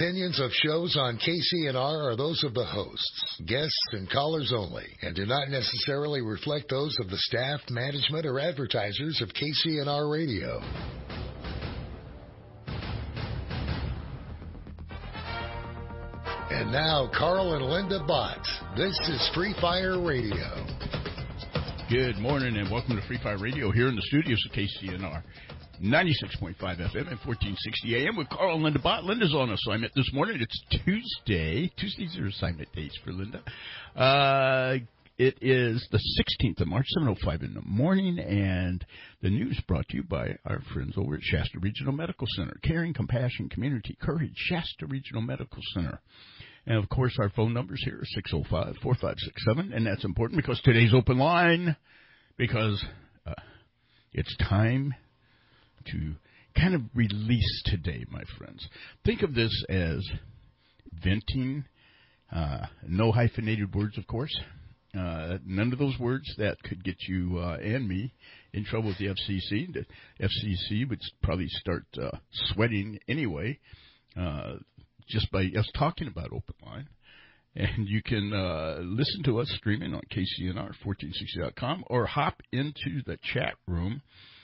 opinions of shows on KCNR are those of the hosts, guests, and callers only, and do not necessarily reflect those of the staff, management, or advertisers of KCNR Radio. And now, Carl and Linda Bott. This is Free Fire Radio. Good morning and welcome to Free Fire Radio here in the studios of KCNR. 96.5 FM and 1460 AM with Carl and Linda Bott. Linda's on assignment this morning. It's Tuesday. Tuesdays are assignment days for Linda. It is the 16th of March, 7:05 in the morning, and the news brought to you by our friends over at Shasta Regional Medical Center. Caring, compassion, community, courage, Shasta Regional Medical Center. And, of course, our phone numbers here are 605-4567, and that's important because today's open line, because it's time to kind of release today, my friends. Think of this as venting, no hyphenated words, of course. None of those words that could get you and me in trouble with the FCC. The FCC would probably start sweating anyway, just by us talking about Open Line. And you can listen to us streaming on KCNR1460.com or hop into the chat room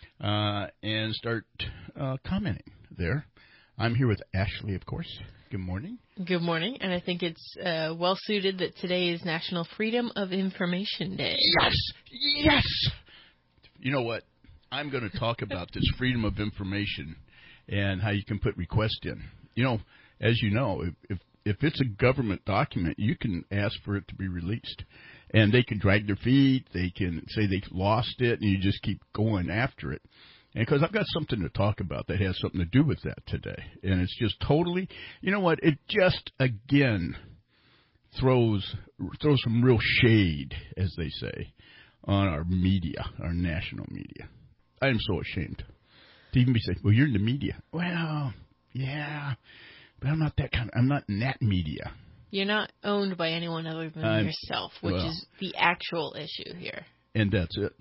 and start commenting there. I'm here with Ashley, of course. Good morning. Good morning, and I think it's well-suited that today is National Freedom of Information Day. Yes! Yes! You know what? I'm going to talk about this freedom of information and how you can put requests in. You know, as you know, if it's a government document, you can ask for it to be released. And they can drag their feet, they can say they've lost it, and you just keep going after it. And because I've got something to talk about that has something to do with that today. And it's just totally, you know what, it just, again, throws some real shade, as they say, on our media, our national media. I am so ashamed to even be saying, well, you're in the media. Well, yeah, but I'm not in that media. You're not owned by anyone other than yourself, which is the actual issue here. And that's it.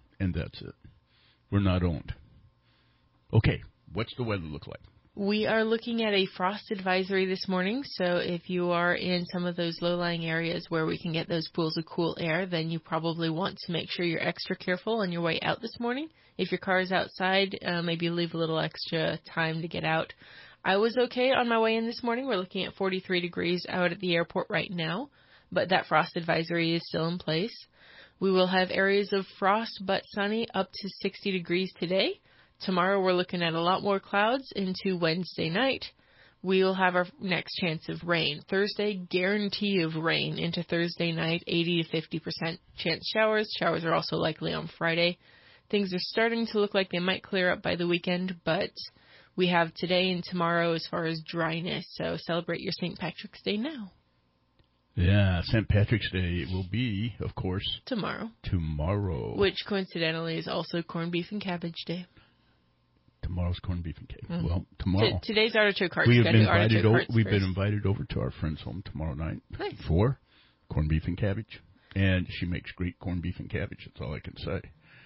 We're not owned. Okay, what's the weather look like? We are looking at a frost advisory this morning, so if you are in some of those low-lying areas where we can get those pools of cool air, then you probably want to make sure you're extra careful on your way out this morning. If your car is outside, maybe leave a little extra time to get out. I was okay on my way in this morning. We're looking at 43 degrees out at the airport right now, but that frost advisory is still in place. We will have areas of frost but sunny up to 60 degrees today. Tomorrow we're looking at a lot more clouds into Wednesday night. We will have our next chance of rain. Thursday, guarantee of rain into Thursday night, 80 to 50% chance showers. Showers are also likely on Friday. Things are starting to look like they might clear up by the weekend, but we have today and tomorrow as far as dryness, so celebrate your St. Patrick's Day now. Yeah, St. Patrick's Day will be, of course, Tomorrow. Which, coincidentally, is also Corned Beef and Cabbage Day. Tomorrow's Corned Beef and Cabbage. Mm-hmm. Well, tomorrow. Today's Artichoke Hearts. We've been invited over to our friend's home tomorrow night for Corned Beef and Cabbage. And she makes great corned beef and cabbage. That's all I can say.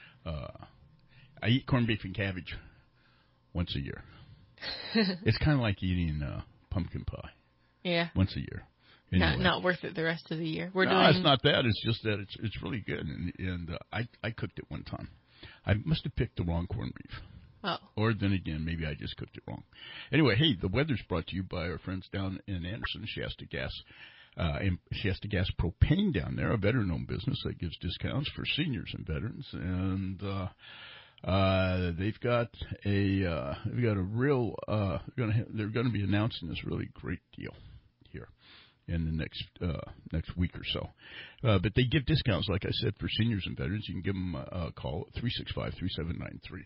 I eat corned beef and cabbage once a year. It's kind of like eating pumpkin pie. Yeah. Once a year. Anyway. Not worth it the rest of the year. It's not that. It's just that it's really good. And I cooked it one time. I must have picked the wrong corned beef. Oh. Or then again, maybe I just cooked it wrong. Anyway, hey, the weather's brought to you by our friends down in Anderson, Shasta Gas. And Shasta Gas Propane down there, a veteran-owned business that gives discounts for seniors and veterans. And they've got a real they're going to be announcing this really great deal here in the next week or so. But they give discounts, like I said, for seniors and veterans. You can give them a call at 365-3793.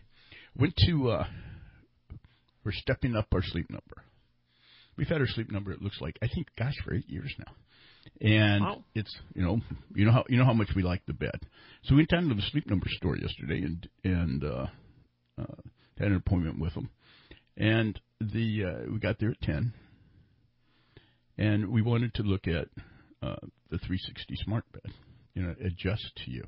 We're stepping up our sleep number. We've had our sleep number, it looks like, I think, for 8 years now. And wow. It's, you know how much we like the bed. So we went down to the Sleep Number store yesterday and had an appointment with them. And we got there at 10. And we wanted to look at the 360 Smart Bed, adjust to you.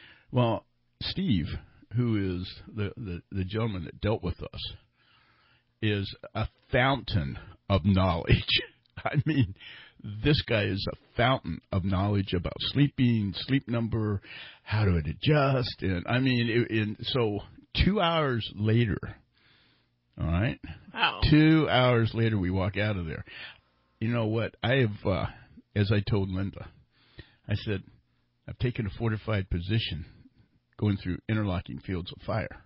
Well, Steve, who is the gentleman that dealt with us, is a fountain of knowledge. I mean, this guy is a fountain of knowledge about sleeping, Sleep Number, how to adjust, and I mean, so 2 hours later, all right? Wow. 2 hours later, we walk out of there. You know what? I have, as I told Linda, I said, I've taken a fortified position going through interlocking fields of fire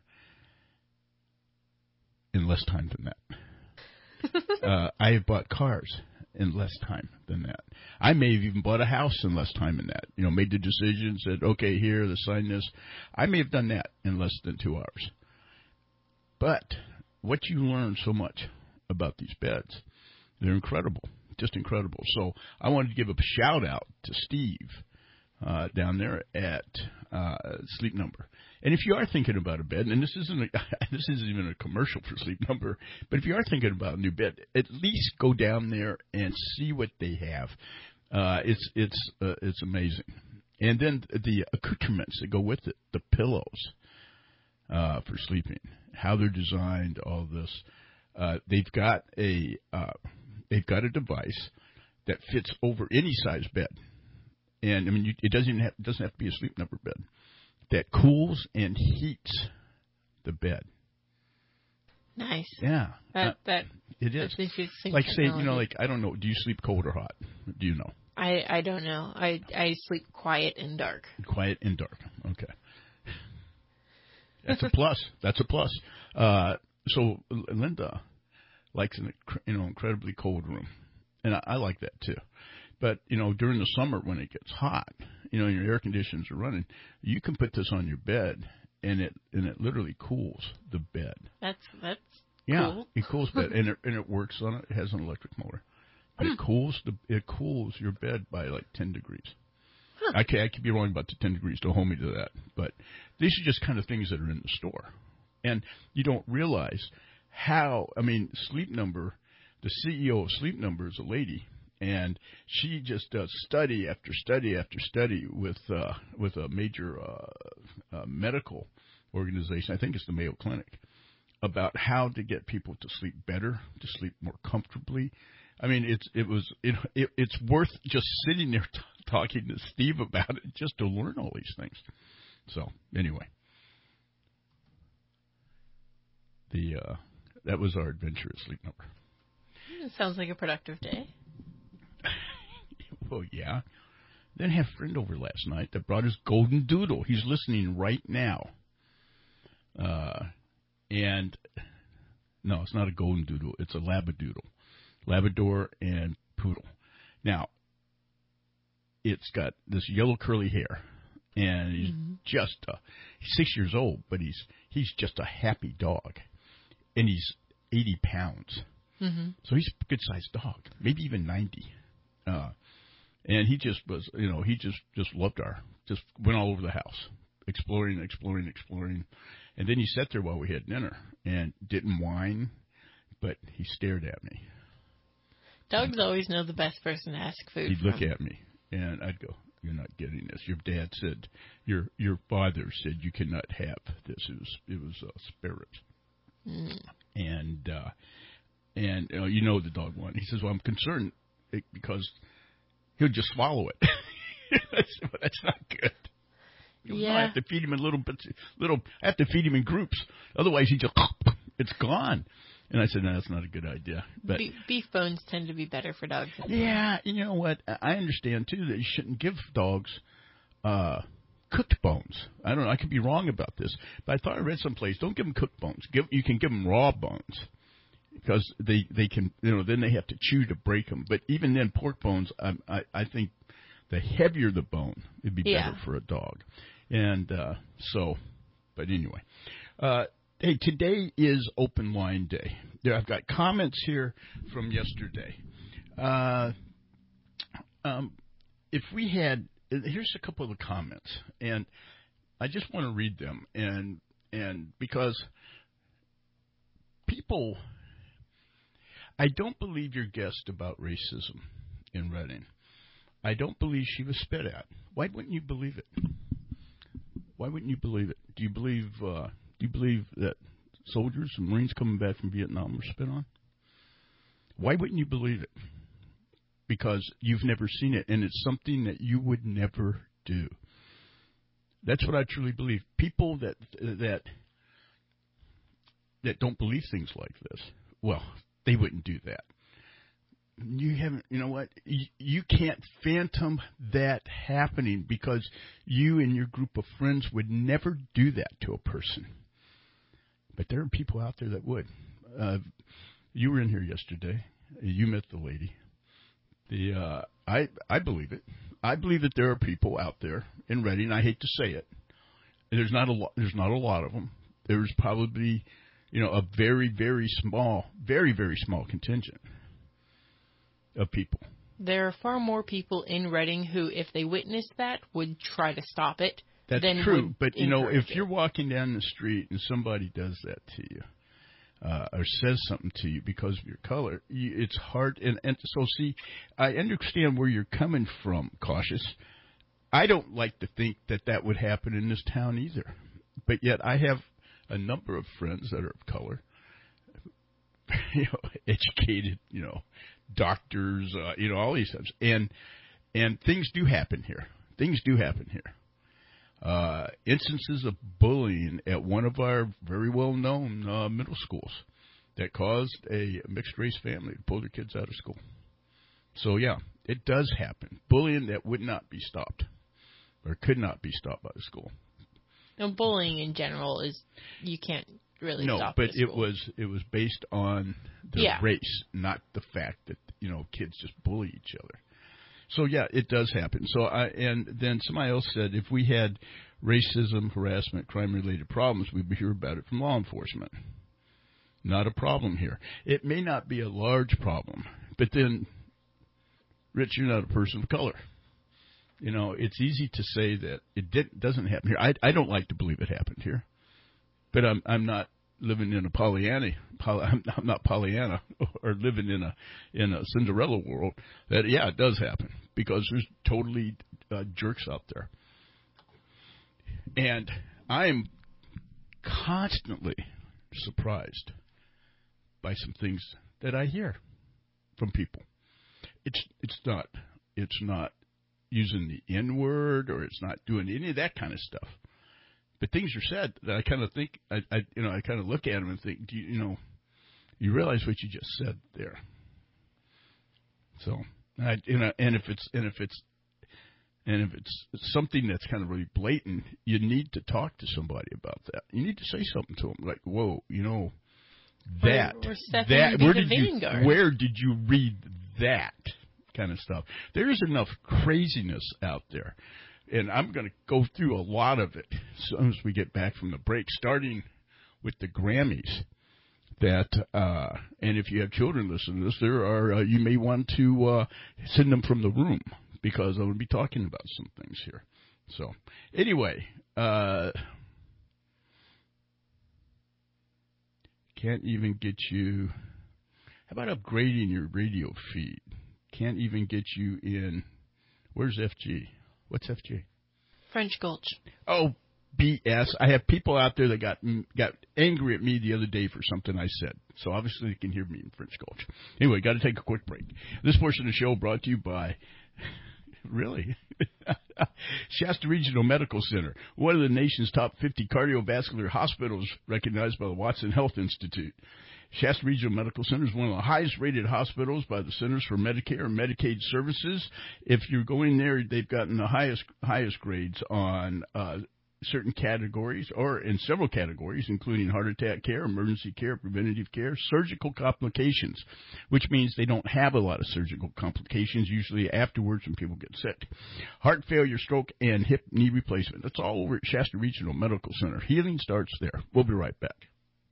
in less time than that. I have bought cars in less time than that. I may have even bought a house in less time than that. You know, made the decision, said, okay, here, let's sign this. I may have done that in less than 2 hours. But what you learn so much about these beds, they're incredible, just incredible. So I wanted to give a shout out to Steve down there at Sleep Number. And if you are thinking about a bed, and this isn't even a commercial for Sleep Number, but if you are thinking about a new bed, at least go down there and see what they have. It's amazing. And then the accoutrements that go with it, the pillows for sleeping, how they're designed, all this. They've got a device that fits over any size bed. And I mean, it doesn't have to be a Sleep Number bed, that cools and heats the bed. Nice. Yeah. That it is. Like say, you know, like, I don't know, do you sleep cold or hot? Do you know? I don't know. I sleep quiet and dark. Quiet and dark. Okay. That's a plus. That's a plus. So Linda likes an incredibly cold room, and I like that too. But, you know, during the summer when it gets hot, you know, and your air conditioners are running, you can put this on your bed, and it literally cools the bed. That's yeah, cool. It cools bed, and it works on it. It has an electric motor, but it cools your bed by like 10 degrees. Huh. I could be wrong about the 10 degrees. Don't hold me to that. But these are just kind of things that are in the store, and you don't realize how. I mean, Sleep Number, the CEO of Sleep Number is a lady. And she just does study after study after study with a major medical organization. I think it's the Mayo Clinic, about how to get people to sleep better, to sleep more comfortably. I mean, it's worth just sitting there talking to Steve about it just to learn all these things. So anyway, that was our adventure at Sleep Number. It sounds like a productive day. Well, yeah. Then had a friend over last night that brought his golden doodle. He's listening right now. And no, it's not a golden doodle. It's a labradoodle. Labrador and poodle. Now, it's got this yellow curly hair, and he's just he's 6 years old, but he's just a happy dog, and he's 80 pounds. Mm-hmm. So he's a good-sized dog, maybe even 90. And he just was, you know, he just loved just went all over the house, exploring. And then he sat there while we had dinner and didn't whine, but he stared at me. Dogs always know the best person to ask food He'd from. look at me, and I'd go, "You're not getting this. Your dad said, your father said you cannot have this. It was spirit." And you know the dog won. He says, "Well, I'm concerned because he'll just swallow it." I said, "Well, that's not good. Yeah. I have to feed him in little bits. I have to feed him in groups. Otherwise, it's gone." And I said, "No, that's not a good idea." But beef bones tend to be better for dogs. Yeah, you know what? I understand too that you shouldn't give dogs cooked bones. I don't know. I could be wrong about this, but I thought I read someplace don't give them cooked bones. You can give them raw bones. Because they can, you know, then they have to chew to break them. But even then, pork bones, I think the heavier the bone, it'd be better for a dog. And but anyway. Hey, today is open line day. I've got comments here from yesterday. If we had, here's a couple of the comments, and I just want to read them. And because people... I don't believe your guest about racism in Reading. I don't believe she was spit at. Why wouldn't you believe it? Why wouldn't you believe it? Do you believe that soldiers and Marines coming back from Vietnam were spit on? Why wouldn't you believe it? Because you've never seen it, and it's something that you would never do. That's what I truly believe. People that don't believe things like this, well, they wouldn't do that. You know what? You can't phantom that happening because you and your group of friends would never do that to a person. But there are people out there that would. You were in here yesterday. You met the lady. I believe it. I believe that there are people out there in Redding. I hate to say it. There's not a lot of them. There's probably, a very, very small contingent of people. There are far more people in Redding who, if they witnessed that, would try to stop it. That's true. But, if you're walking down the street and somebody does that to you, or says something to you because of your color, it's hard. And so, see, I understand where you're coming from, Cautious. I don't like to think that would happen in this town either. But yet I have a number of friends that are of color, educated, doctors, all these things. And things do happen here. Instances of bullying at one of our very well-known middle schools that caused a mixed-race family to pull their kids out of school. So, yeah, it does happen. Bullying that would not be stopped or could not be stopped by the school. No, bullying in general you can't really stop. No, but it was based on the race, not the fact that, kids just bully each other. So, yeah, it does happen. So, and then somebody else said if we had racism, harassment, crime-related problems, we'd hear about it from law enforcement. Not a problem here. It may not be a large problem, but then, Rich, you're not a person of color. It's easy to say that it doesn't happen here. I don't like to believe it happened here, but I'm not living in a Pollyanna. I'm not Pollyanna or living in a Cinderella world. That it does happen because there's totally jerks out there, and I'm constantly surprised by some things that I hear from people. It's not using the N-word or it's not doing any of that kind of stuff. But things are said that I kind of think, I kind of look at them and think, do you realize what you just said there? So, and if it's something that's kind of really blatant, you need to talk to somebody about that. You need to say something to them like, whoa, where did you read that kind of stuff? There's enough craziness out there. And I'm going to go through a lot of it as soon as we get back from the break, starting with the Grammys. And if you have children listening to this, there are you may want to send them from the room because I'm going to be talking about some things here. So, anyway, can't even get you. How about upgrading your radio feed? Can't even get you in. Where's FG? What's FG? French Gulch. Oh, BS. I have people out there that got angry at me the other day for something I said. So obviously they can hear me in French Gulch. Anyway, got to take a quick break. This portion of the show brought to you by... Really? Shasta Regional Medical Center, one of the nation's top 50 cardiovascular hospitals recognized by the Watson Health Institute. Shasta Regional Medical Center is one of the highest-rated hospitals by the Centers for Medicare and Medicaid Services. If you're going there, they've gotten the highest grades on certain categories, or in several categories, including heart attack care, emergency care, preventative care, surgical complications, which means they don't have a lot of surgical complications, usually afterwards when people get sick. Heart failure, stroke, and hip knee replacement. That's all over at Shasta Regional Medical Center. Healing starts there. We'll be right back.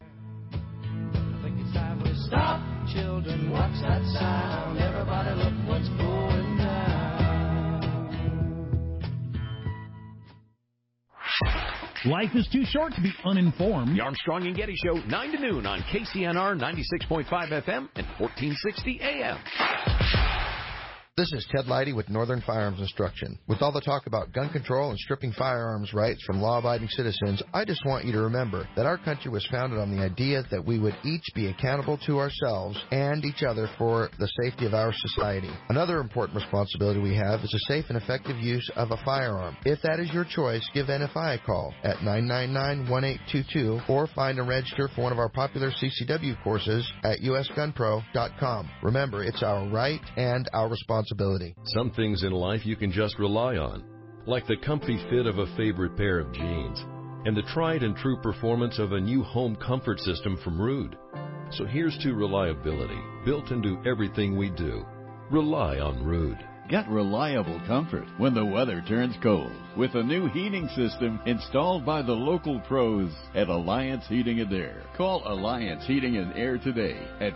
Stop, children, watch that sound. Everybody look what's going down. Life is too short to be uninformed. The Armstrong and Getty Show, 9 to noon on KCNR 96.5 FM and 1460 AM. This is Ted Leidy with Northern Firearms Instruction. With all the talk about gun control and stripping firearms rights from law-abiding citizens, I just want you to remember that our country was founded on the idea that we would each be accountable to ourselves and each other for the safety of our society. Another important responsibility we have is the safe and effective use of a firearm. If that is your choice, give NFI a call at 999-1822 or find and register for one of our popular CCW courses at usgunpro.com. Remember, it's our right and our responsibility. Some things in life you can just rely on, like the comfy fit of a favorite pair of jeans and the tried and true performance of a new home comfort system from Ruud. So here's to reliability, built into everything we do. Rely on Ruud. Get reliable comfort when the weather turns cold with a new heating system installed by the local pros at Alliance Heating and Air. Call Alliance Heating and Air today at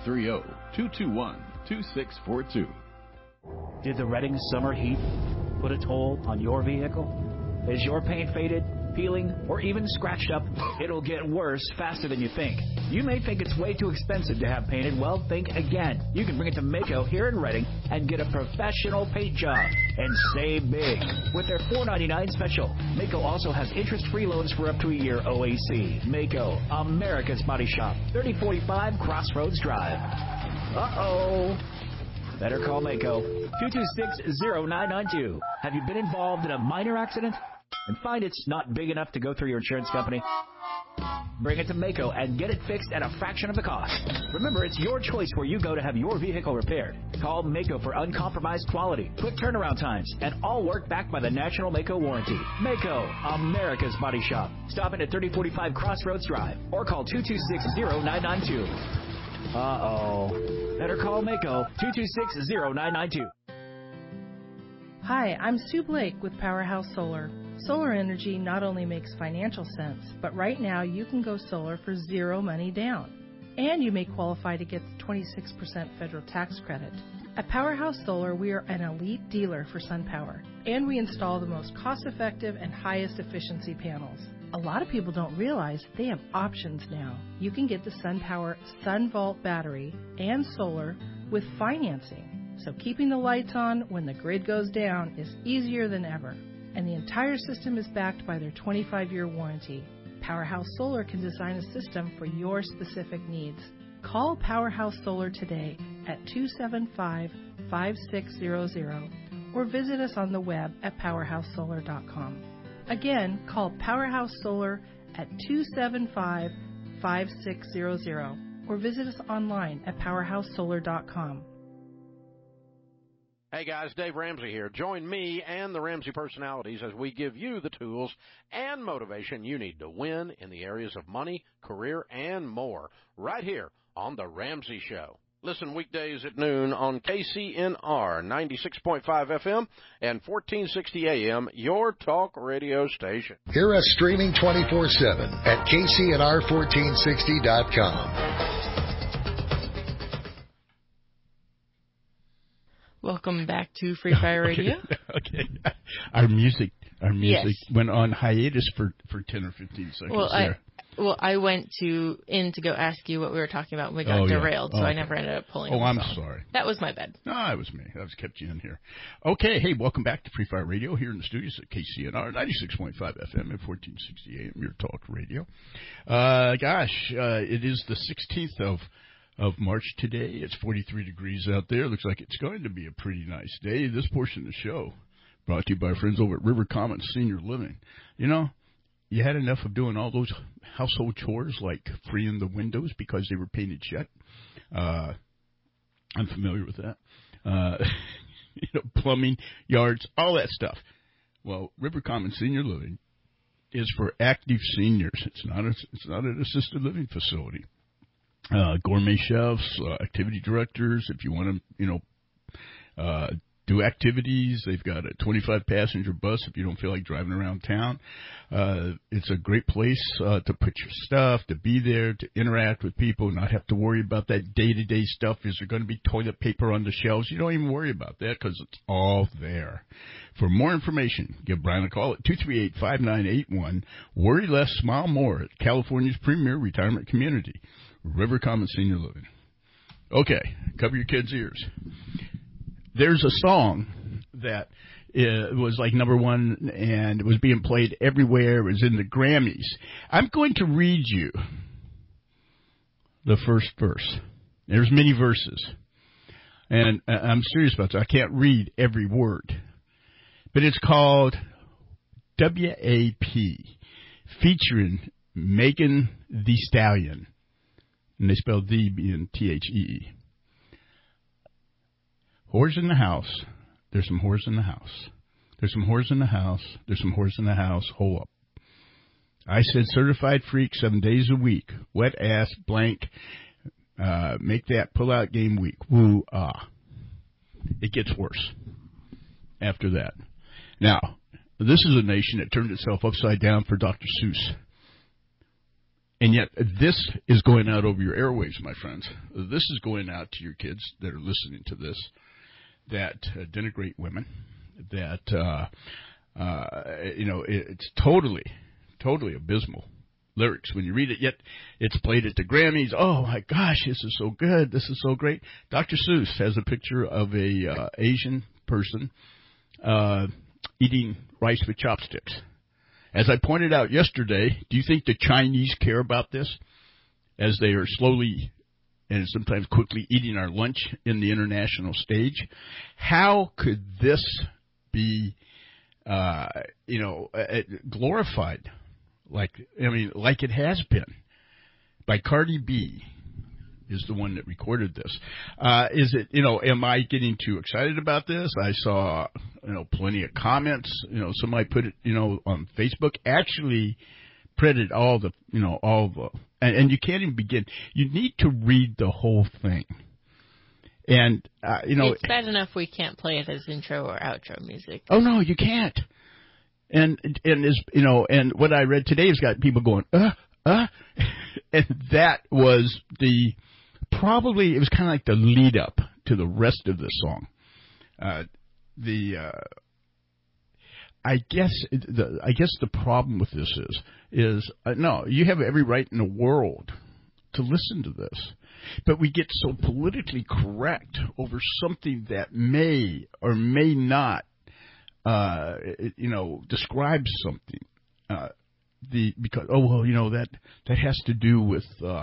530-221-2642. Did the Redding summer heat put a toll on your vehicle? Is your paint faded, peeling, or even scratched up? It'll get worse faster than you think. You may think it's way too expensive to have painted. Well, think again. You can bring it to Maaco here in Redding and get a professional paint job and save big with their $4.99 special. Maaco also has interest-free loans for up to a year OAC. Maaco, America's Body Shop, 3045 Crossroads Drive. Uh-oh. Better call Maaco, 226-0992. Have you been involved in a minor accident and find it's not big enough to go through your insurance company? Bring it to Maaco and get it fixed at a fraction of the cost. Remember, it's your choice where you go to have your vehicle repaired. Call Maaco for uncompromised quality, quick turnaround times, and all work backed by the National Maaco warranty. Maaco, America's Body Shop. Stop in at 3045 Crossroads Drive or call 226-0992. Uh-oh. Better call Maaco, 226-0992. Hi, I'm Sue Blake with Powerhouse Solar. Solar energy not only makes financial sense, but right now you can go solar for zero money down. And you may qualify to get the 26% federal tax credit. At Powerhouse Solar, we are an elite dealer for SunPower, and we install the most cost-effective and highest efficiency panels. A lot of people don't realize they have options now. You can get the SunPower SunVault battery and solar with financing. So keeping the lights on when the grid goes down is easier than ever. And the entire system is backed by their 25-year warranty. Powerhouse Solar can design a system for your specific needs. Call Powerhouse Solar today at 275-5600 or visit us on the web at powerhousesolar.com. Again, call Powerhouse Solar at 275-5600 or visit us online at powerhousesolar.com. Hey guys, Dave Ramsey here. Join me and the Ramsey personalities as we give you the tools and motivation you need to win in the areas of money, career, and more right here on The Ramsey Show. Listen weekdays at noon on KCNR 96.5 FM and 1460 AM, your talk radio station. Hear us streaming 24/7 at KCNR1460.com. Welcome back to Free Fire Radio. Okay. Our music yes. went on hiatus for 10 or 15 seconds there. I went in to go ask you what we were talking about when we got derailed, so I never ended up pulling it. I'm sorry. That was my bad. No, it was me. I was kept you in here. Okay, hey, welcome back to Free Fire Radio here in the studios at KCNR, 96.5 FM and 1460 AM, your talk radio. It is the 16th of March today. It's 43 degrees out there. Looks like it's going to be a pretty nice day. This portion of the show brought to you by our friends over at River Commons Senior Living. You know, you had enough of doing all those household chores like freeing the windows because they were painted shut. I'm familiar with that. Plumbing, yards, all that stuff. Well, River Commons Senior Living is for active seniors. It's not an assisted living facility. Gourmet chefs, activity directors. If you want to, do activities, they've got a 25-passenger bus if you don't feel like driving around town. It's a great place to put your stuff, to be there, to interact with people, not have to worry about that day-to-day stuff. Is there going to be toilet paper on the shelves? You don't even worry about that because it's all there. For more information, give Brian a call at 238-5981. Worry less, smile more at California's premier retirement community, River Commons Senior Living. Okay, cover your kids' ears. there's a song that was like number one and it was being played everywhere. It was in the Grammys. I'm going to read you the first verse. There's many verses. And I'm serious about that. I can't read every word. But it's called WAP, featuring Megan Thee Stallion. And they spell the being THEE. Whores in the house. There's some whores in the house. There's some whores in the house. There's some whores in the house. Hold up. I said certified freak 7 days a week. Wet ass blank. Make that pull-out game week. Woo, ah. It gets worse after that. Now, this is a nation that turned itself upside down for Dr. Seuss. And yet, this is going out over your airwaves, my friends. This is going out to your kids that are listening to this, that denigrate women, that, it's totally abysmal lyrics when you read it, yet it's played at the Grammys. Oh, my gosh, this is so good. This is so great. Dr. Seuss has a picture of a Asian person eating rice with chopsticks. As I pointed out yesterday, do you think the Chinese care about this as they are slowly and sometimes quickly eating our lunch in the international stage? How could this be, glorified like it has been by Cardi B? Is the one that recorded this. Is it, am I getting too excited about this? I saw, plenty of comments. Somebody put it, on Facebook, actually printed all the, and you can't even begin. You need to read the whole thing. And, it's bad enough we can't play it as intro or outro music. Oh, no, you can't. And and what I read today has got people going, and that was probably it was kind of like the lead up to the rest of the song. I guess the problem with this is no, you have every right in the world to listen to this, but we get so politically correct over something that may or may not, describe something. Because that has to do with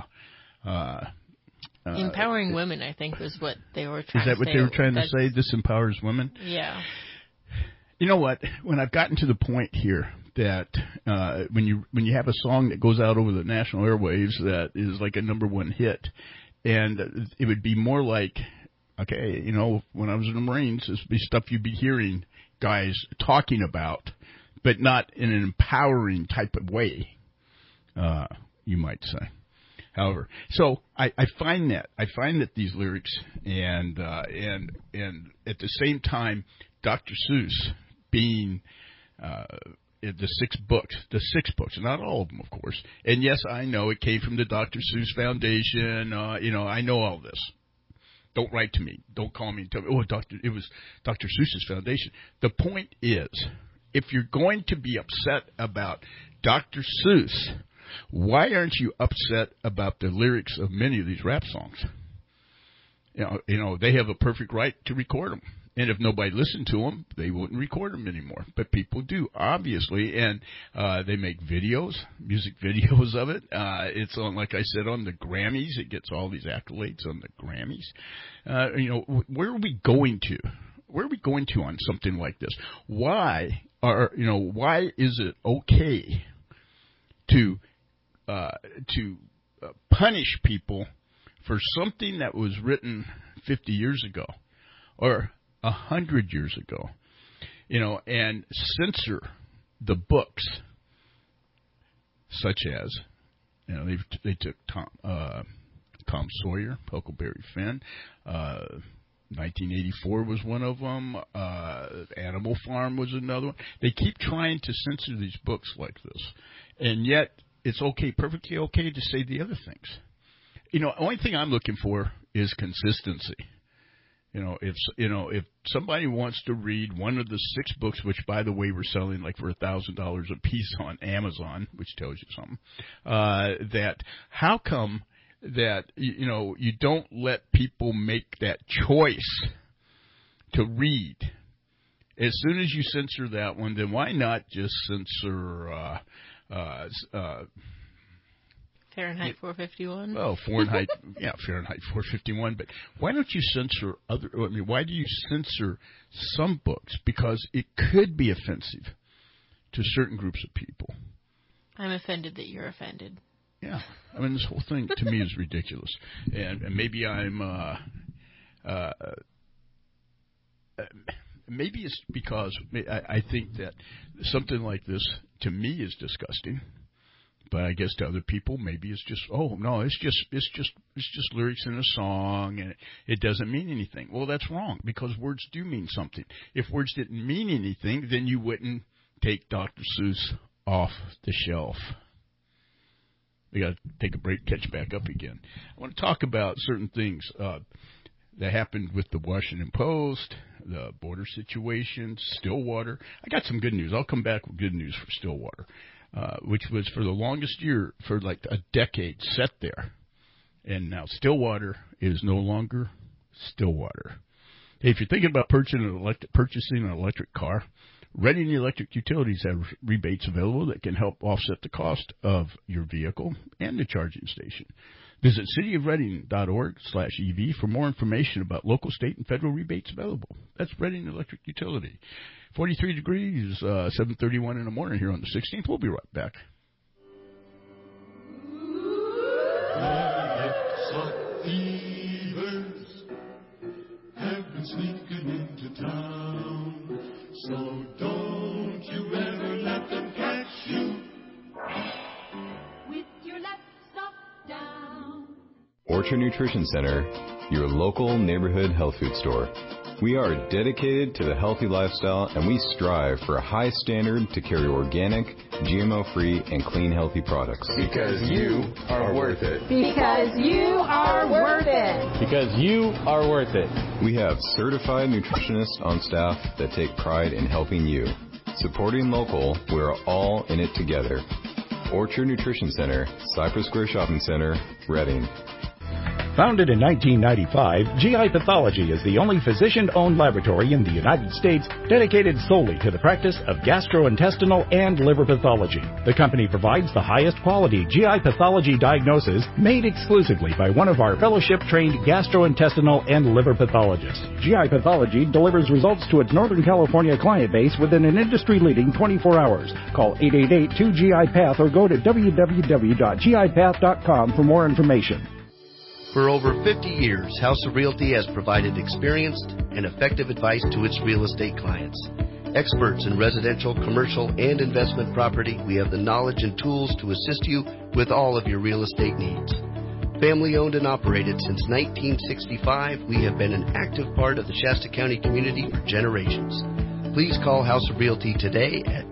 empowering women, I think, was what they were trying to say. Is that what they were trying to say? This empowers women? Yeah. You know what? When I've gotten to the point here that when you have a song that goes out over the national airwaves that is like a number one hit, and it would be more like, okay, when I was in the Marines, this would be stuff you'd be hearing guys talking about, but not in an empowering type of way, you might say. However, so I find that these lyrics and at the same time, Dr. Seuss being the six books, not all of them, of course. And yes, I know it came from the Dr. Seuss Foundation. I know all this. Don't write to me. Don't call me and tell me, it was Dr. Seuss's foundation. The point is, if you're going to be upset about Dr. Seuss, why aren't you upset about the lyrics of many of these rap songs? They have a perfect right to record them. And if nobody listened to them, they wouldn't record them anymore. But people do, obviously, and they make videos, music videos of it. It's on, like I said, on the Grammys. It gets all these accolades on the Grammys. Where are we going to? Where are we going to on something like this? Why is it okay to punish people for something that was written 50 years ago or 100 years ago, and censor the books, such as, they took Tom Sawyer, Huckleberry Finn, 1984 was one of them, Animal Farm was another one. They keep trying to censor these books like this, and yet it's okay, perfectly okay to say the other things. The only thing I'm looking for is consistency. If somebody wants to read one of the 6 books, which, by the way, we're selling like for $1,000 a piece on Amazon, which tells you something, that how come that, you don't let people make that choice to read. As soon as you censor that one, then why not just censor Fahrenheit 451? Well, Fahrenheit 451. But why don't you censor why do you censor some books? Because it could be offensive to certain groups of people. I'm offended that you're offended. Yeah. I mean, this whole thing to me is ridiculous. And maybe I'm... maybe it's because I think that something like this, to me, is disgusting. But I guess to other people, maybe it's just, oh no, it's just lyrics in a song, and it doesn't mean anything. Well, that's wrong, because words do mean something. If words didn't mean anything, then you wouldn't take Dr. Seuss off the shelf. We got to take a break, catch back up again. I want to talk about certain things that happened with the Washington Post, the border situation, Stillwater. I got some good news. I'll come back with good news for Stillwater. Which was for the longest year, for like a decade, set there. And now Stillwater is no longer Stillwater. Hey, if you're thinking about purchasing an electric car, Reading Electric Utilities have rebates available that can help offset the cost of your vehicle and the charging station. Visit cityofreading.org/EV for more information about local, state, and federal rebates available. That's Reading Electric Utility. 43 degrees, 7:31 in the morning here on the 16th. We'll be right back. Thieves have been sneaking into town, so don't you ever let them catch you with your laptop down. Orchard Nutrition Center, your local neighborhood health food store. We are dedicated to the healthy lifestyle, and we strive for a high standard to carry organic, GMO-free, and clean, healthy products. Because you are worth it. Because you are worth it. Because you are worth it. We have certified nutritionists on staff that take pride in helping you. Supporting local, we're all in it together. Orchard Nutrition Center, Cypress Square Shopping Center, Reading. Founded in 1995, GI Pathology is the only physician-owned laboratory in the United States dedicated solely to the practice of gastrointestinal and liver pathology. The company provides the highest quality GI pathology diagnosis made exclusively by one of our fellowship-trained gastrointestinal and liver pathologists. GI Pathology delivers results to its Northern California client base within an industry-leading 24 hours. Call 888-2GI-PATH or go to www.gipath.com for more information. For over 50 years, House of Realty has provided experienced and effective advice to its real estate clients. Experts in residential, commercial, and investment property, we have the knowledge and tools to assist you with all of your real estate needs. Family owned and operated since 1965, we have been an active part of the Shasta County community for generations. Please call House of Realty today at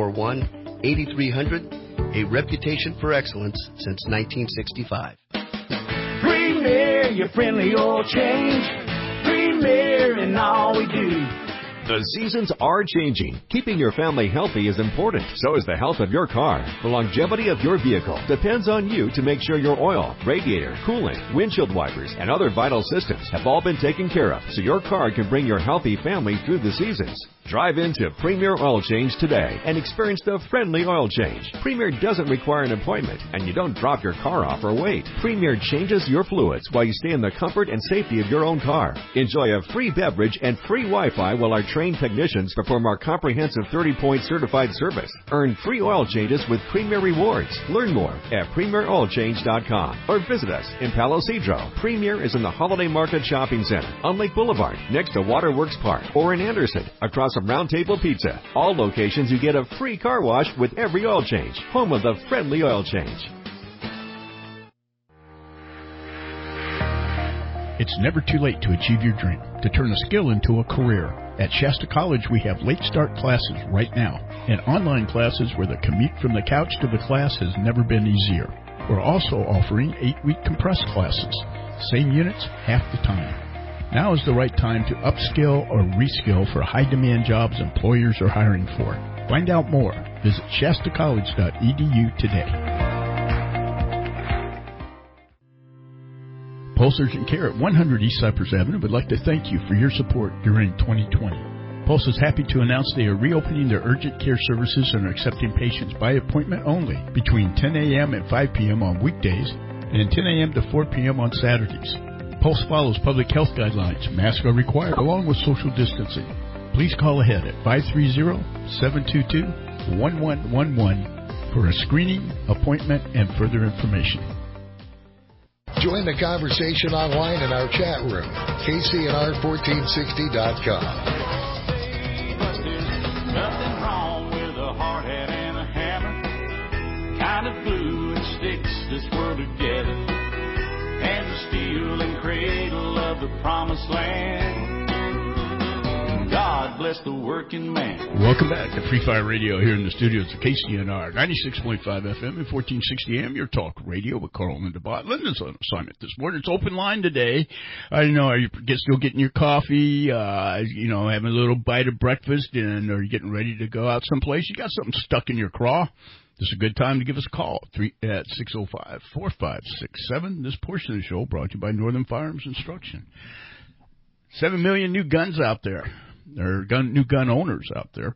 241-8300, a reputation for excellence since 1965. Premier, your friendly oil change. Premier in all we do. The seasons are changing. Keeping your family healthy is important. So is the health of your car. The longevity of your vehicle depends on you to make sure your oil, radiator, coolant, windshield wipers, and other vital systems have all been taken care of so your car can bring your healthy family through the seasons. Drive into Premier Oil Change today and experience the friendly oil change. Premier doesn't require an appointment, and you don't drop your car off or wait. Premier changes your fluids while you stay in the comfort and safety of your own car. Enjoy a free beverage and free Wi-Fi while our trained technicians perform our comprehensive 30-point certified service. Earn free oil changes with Premier Rewards. Learn more at PremierOilChange.com or visit us in Palo Cedro. Premier is in the Holiday Market Shopping Center on Lake Boulevard next to Waterworks Park, or in Anderson across from Round Table Pizza. All locations you get a free car wash with every oil change. Home of the friendly oil change. It's never too late to achieve your dream, to turn a skill into a career. At Shasta College, we have late start classes right now, and online classes where the commute from the couch to the class has never been easier. We're also offering 8-week compressed classes, same units, half the time. Now is the right time to upskill or reskill for high-demand jobs employers are hiring for. Find out more. Visit shastacollege.edu today. Pulse Urgent Care at 100 East Cypress Avenue would like to thank you for your support during 2020. Pulse is happy to announce they are reopening their urgent care services and are accepting patients by appointment only between 10 a.m. and 5 p.m. on weekdays and 10 a.m. to 4 p.m. on Saturdays. Pulse follows public health guidelines. Masks are required along with social distancing. Please call ahead at 530-722-1111 for a screening, appointment, and further information. Join the conversation online in our chat room, KCNR1460.com. Nothing wrong with a hard hat and a hammer. Kind of glue and sticks this world together. And the steel and cradle of the promised land. God bless the working man. Welcome back to Free Fire Radio here in the studios of KCNR 96.5 FM and 1460 AM. Your talk radio with Carl and DeBot. Linda's on assignment this morning. It's open line today. I know, are you still getting your coffee? Having a little bite of breakfast, and are you getting ready to go out someplace? You got something stuck in your craw? This is a good time to give us a call at 605-4567. This portion of the show brought to you by Northern Firearms Instruction. 7 million new guns out there. There are new gun owners out there,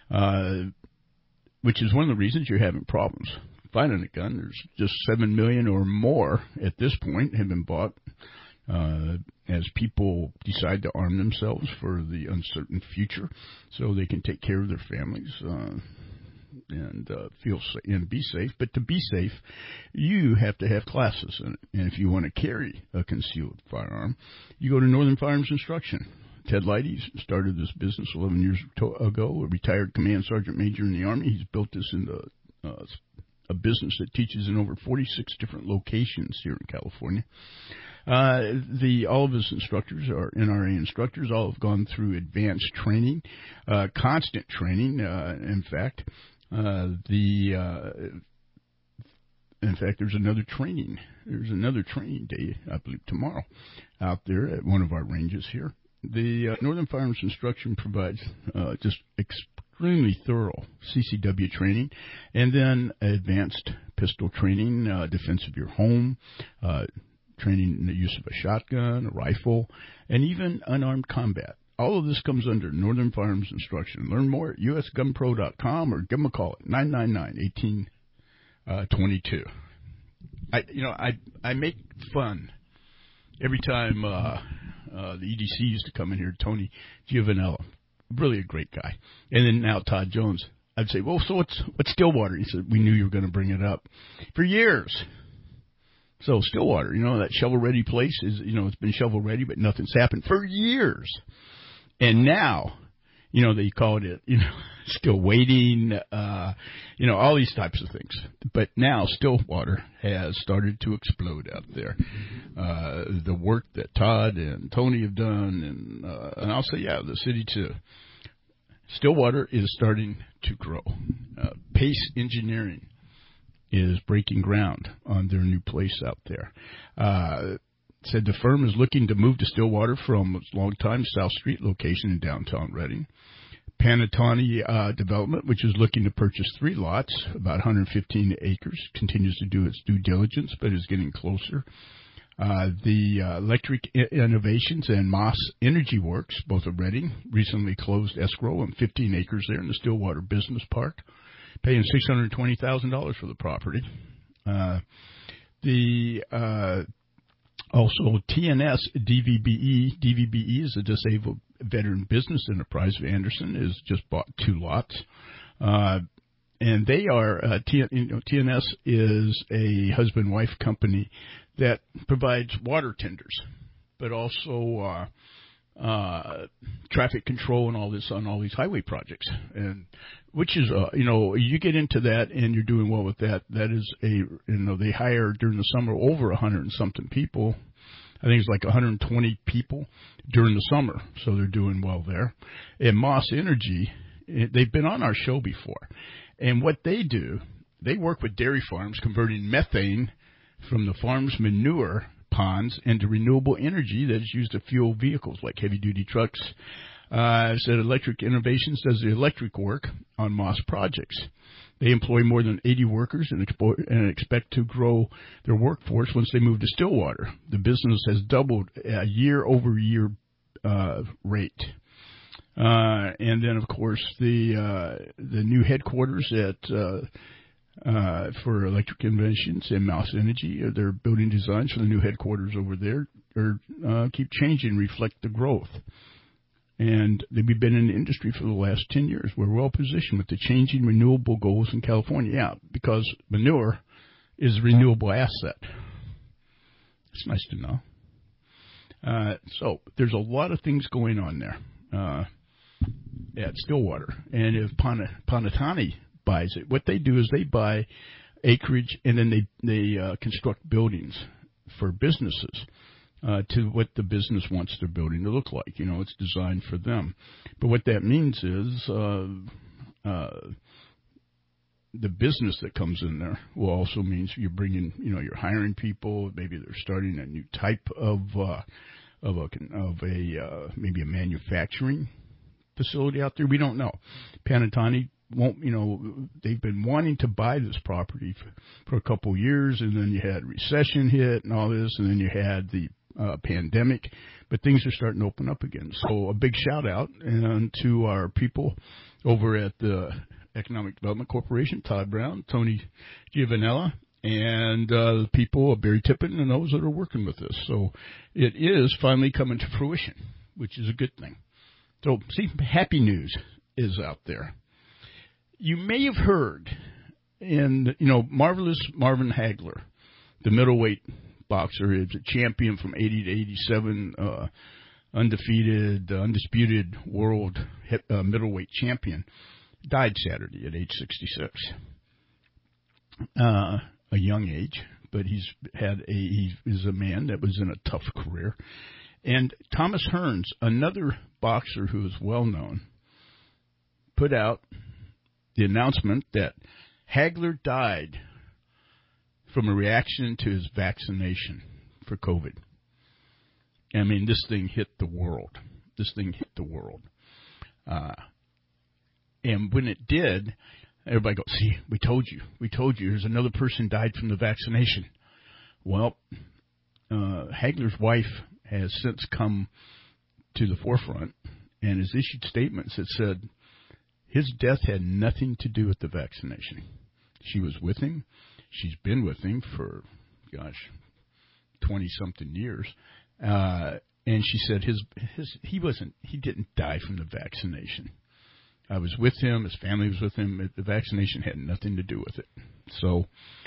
which is one of the reasons you're having problems finding a gun. There's just 7 million or more at this point have been bought as people decide to arm themselves for the uncertain future so they can take care of their families and be safe. But to be safe, you have to have classes in it. And if you want to carry a concealed firearm, you go to Northern Firearms Instruction. Ted Leidy started this business 11 years ago, a retired command sergeant major in the Army. He's built this into a business that teaches in over 46 different locations here in California. All of his instructors are NRA instructors. All have gone through advanced training, constant training. In fact, there's another training. There's another training day, I believe, tomorrow out there at one of our ranges here. The Northern Firearms Instruction provides just extremely thorough CCW training, and then advanced pistol training, defense of your home, training in the use of a shotgun, a rifle, and even unarmed combat. All of this comes under Northern Firearms Instruction. Learn more at usgunpro.com or give them a call at 999-1822. I make fun every time the EDC used to come in here, Tony Giovanello, really a great guy. And then now Todd Jones. I'd say, well, so what's Stillwater? He said, we knew you were going to bring it up for years. So Stillwater, that shovel-ready place is, it's been shovel-ready, but nothing's happened for years. And now, they called it, still waiting, all these types of things. But now Stillwater has started to explode out there. The work that Todd and Tony have done, and I'll say, the city too. Stillwater is starting to grow. Pace Engineering is breaking ground on their new place out there. Said the firm is looking to move to Stillwater from its longtime South Street location in downtown Redding. Panatoni Development, which is looking to purchase 3 lots, about 115 acres, continues to do its due diligence, but is getting closer. The Electric Innovations and Moss Energy Works, both of Redding, recently closed escrow on 15 acres there in the Stillwater Business Park, paying $620,000 for the property. Also, TNS DVBE. DVBE is a disabled veteran business enterprise of Anderson, has just bought 2 lots. And they are, TNS is a husband-wife company that provides water tenders, but also traffic control and all this on all these highway projects. And which is, you get into that and you're doing well with that. That is they hire during the summer over 100 and something people. I think it's like 120 people during the summer, so they're doing well there. And Moss Energy, they've been on our show before. And what they do, they work with dairy farms converting methane from the farm's manure ponds into renewable energy that is used to fuel vehicles like heavy-duty trucks. Said Electric Innovations does the electric work on Moss projects. They employ more than 80 workers and expect to grow their workforce once they move to Stillwater. The business has doubled a year-over-year rate. And then, of course, the new headquarters for Electric Innovations and Mouse Energy, their building designs for the new headquarters over there keep changing, reflect the growth. And they've been in the industry for the last 10 years. We're well positioned with the changing renewable goals in California. Yeah, because manure is a renewable asset. It's nice to know. So there's a lot of things going on there at Stillwater. And if Ponatani buys it, what they do is they buy acreage and then they construct buildings for businesses. To what the business wants their building to look like. You know, it's designed for them. But what that means is the business that comes in there will also means you're bringing, you're hiring people. Maybe they're starting a new type of maybe a manufacturing facility out there. We don't know. Panatani won't, they've been wanting to buy this property for a couple years, and then you had recession hit and all this, and then you had the pandemic, but things are starting to open up again. So a big shout out to our people over at the Economic Development Corporation, Todd Brown, Tony Giovanella, and the people of Barry Tippin and those that are working with us. So it is finally coming to fruition, which is a good thing. So see, happy news is out there. You may have heard Marvelous Marvin Hagler, the middleweight boxer, is a champion from 80 to 87, undisputed world middleweight champion, died Saturday at age 66. A young age, but he is a man that was in a tough career. And Thomas Hearns, another boxer who is well known, put out the announcement that Hagler died from a reaction to his vaccination for COVID. I mean, this thing hit the world. And when it did, everybody goes, see, we told you. There's another person died from the vaccination. Well, Hagler's wife has since come to the forefront and has issued statements that said his death had nothing to do with the vaccination. She was with him. She's been with him for, 20-something years. And she said he didn't die from the vaccination. I was with him. His family was with him. The vaccination had nothing to do with it. So,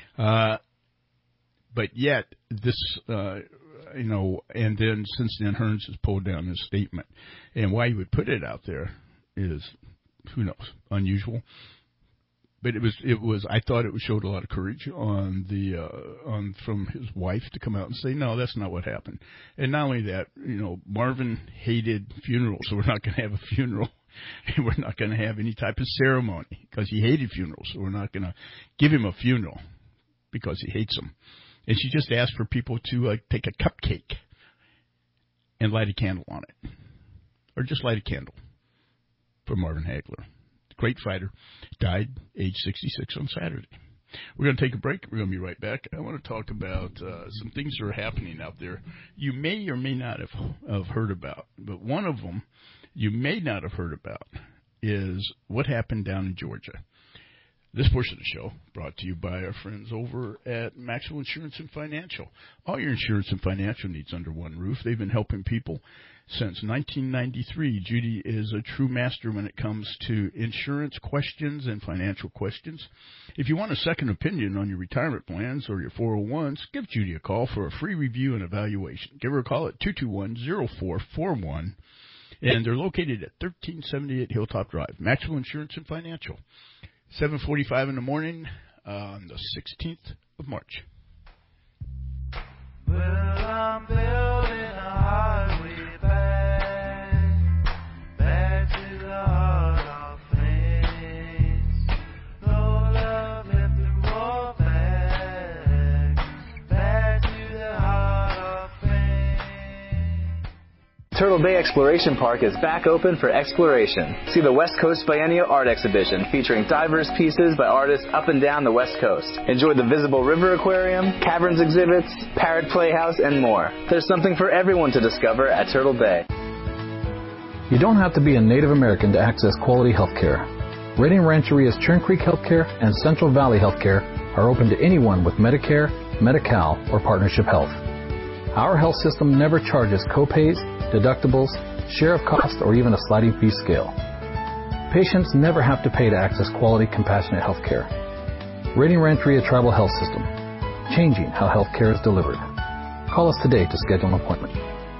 but yet this, and then since then Hearns has pulled down his statement. And why he would put it out there is, who knows, unusual. But it was. I thought it showed a lot of courage from his wife to come out and say, no, that's not what happened. And not only that, Marvin hated funerals, so we're not going to have a funeral, and we're not going to have any type of ceremony because he hated funerals. So we're not going to give him a funeral because he hates them. And she just asked for people to take a cupcake and light a candle on it, or just light a candle for Marvin Hagler. Great fighter, died age 66 on Saturday. We're going to take a break. We're going to be right back. I want to talk about some things that are happening out there you may or may not have heard about. But one of them you may not have heard about is what happened down in Georgia. This portion of the show brought to you by our friends over at Maxwell Insurance and Financial. All your insurance and financial needs under one roof. They've been helping people since 1993. Judy is a true master when it comes to insurance questions and financial questions. If you want a second opinion on your retirement plans or your 401s, give Judy a call for a free review and evaluation. Give her a call at 221-0441. And they're located at 1378 Hilltop Drive, Maxwell Insurance and Financial. 7:45 in the morning on the 16th of March. Well, I'm building a highway back to the heart of things. No love left to walk back to the heart of things. Turtle Bay Exploration Park is back open for exploration. See the West Coast Biennial Art Exhibition featuring diverse pieces by artists up and down the West Coast. Enjoy the Visible River Aquarium, caverns exhibits, Parrot Playhouse, and more. There's something for everyone to discover at Turtle Bay. You don't have to be a Native American to access quality health care. Redding Rancheria's Churn Creek Healthcare and Central Valley Healthcare are open to anyone with Medicare, Medi-Cal, or Partnership Health. Our health system never charges copays, deductibles, share of cost, or even a sliding fee scale. Patients never have to pay to access quality, compassionate health care. Redding Rancheria Tribal Health System, changing how health care is delivered. Call us today to schedule an appointment.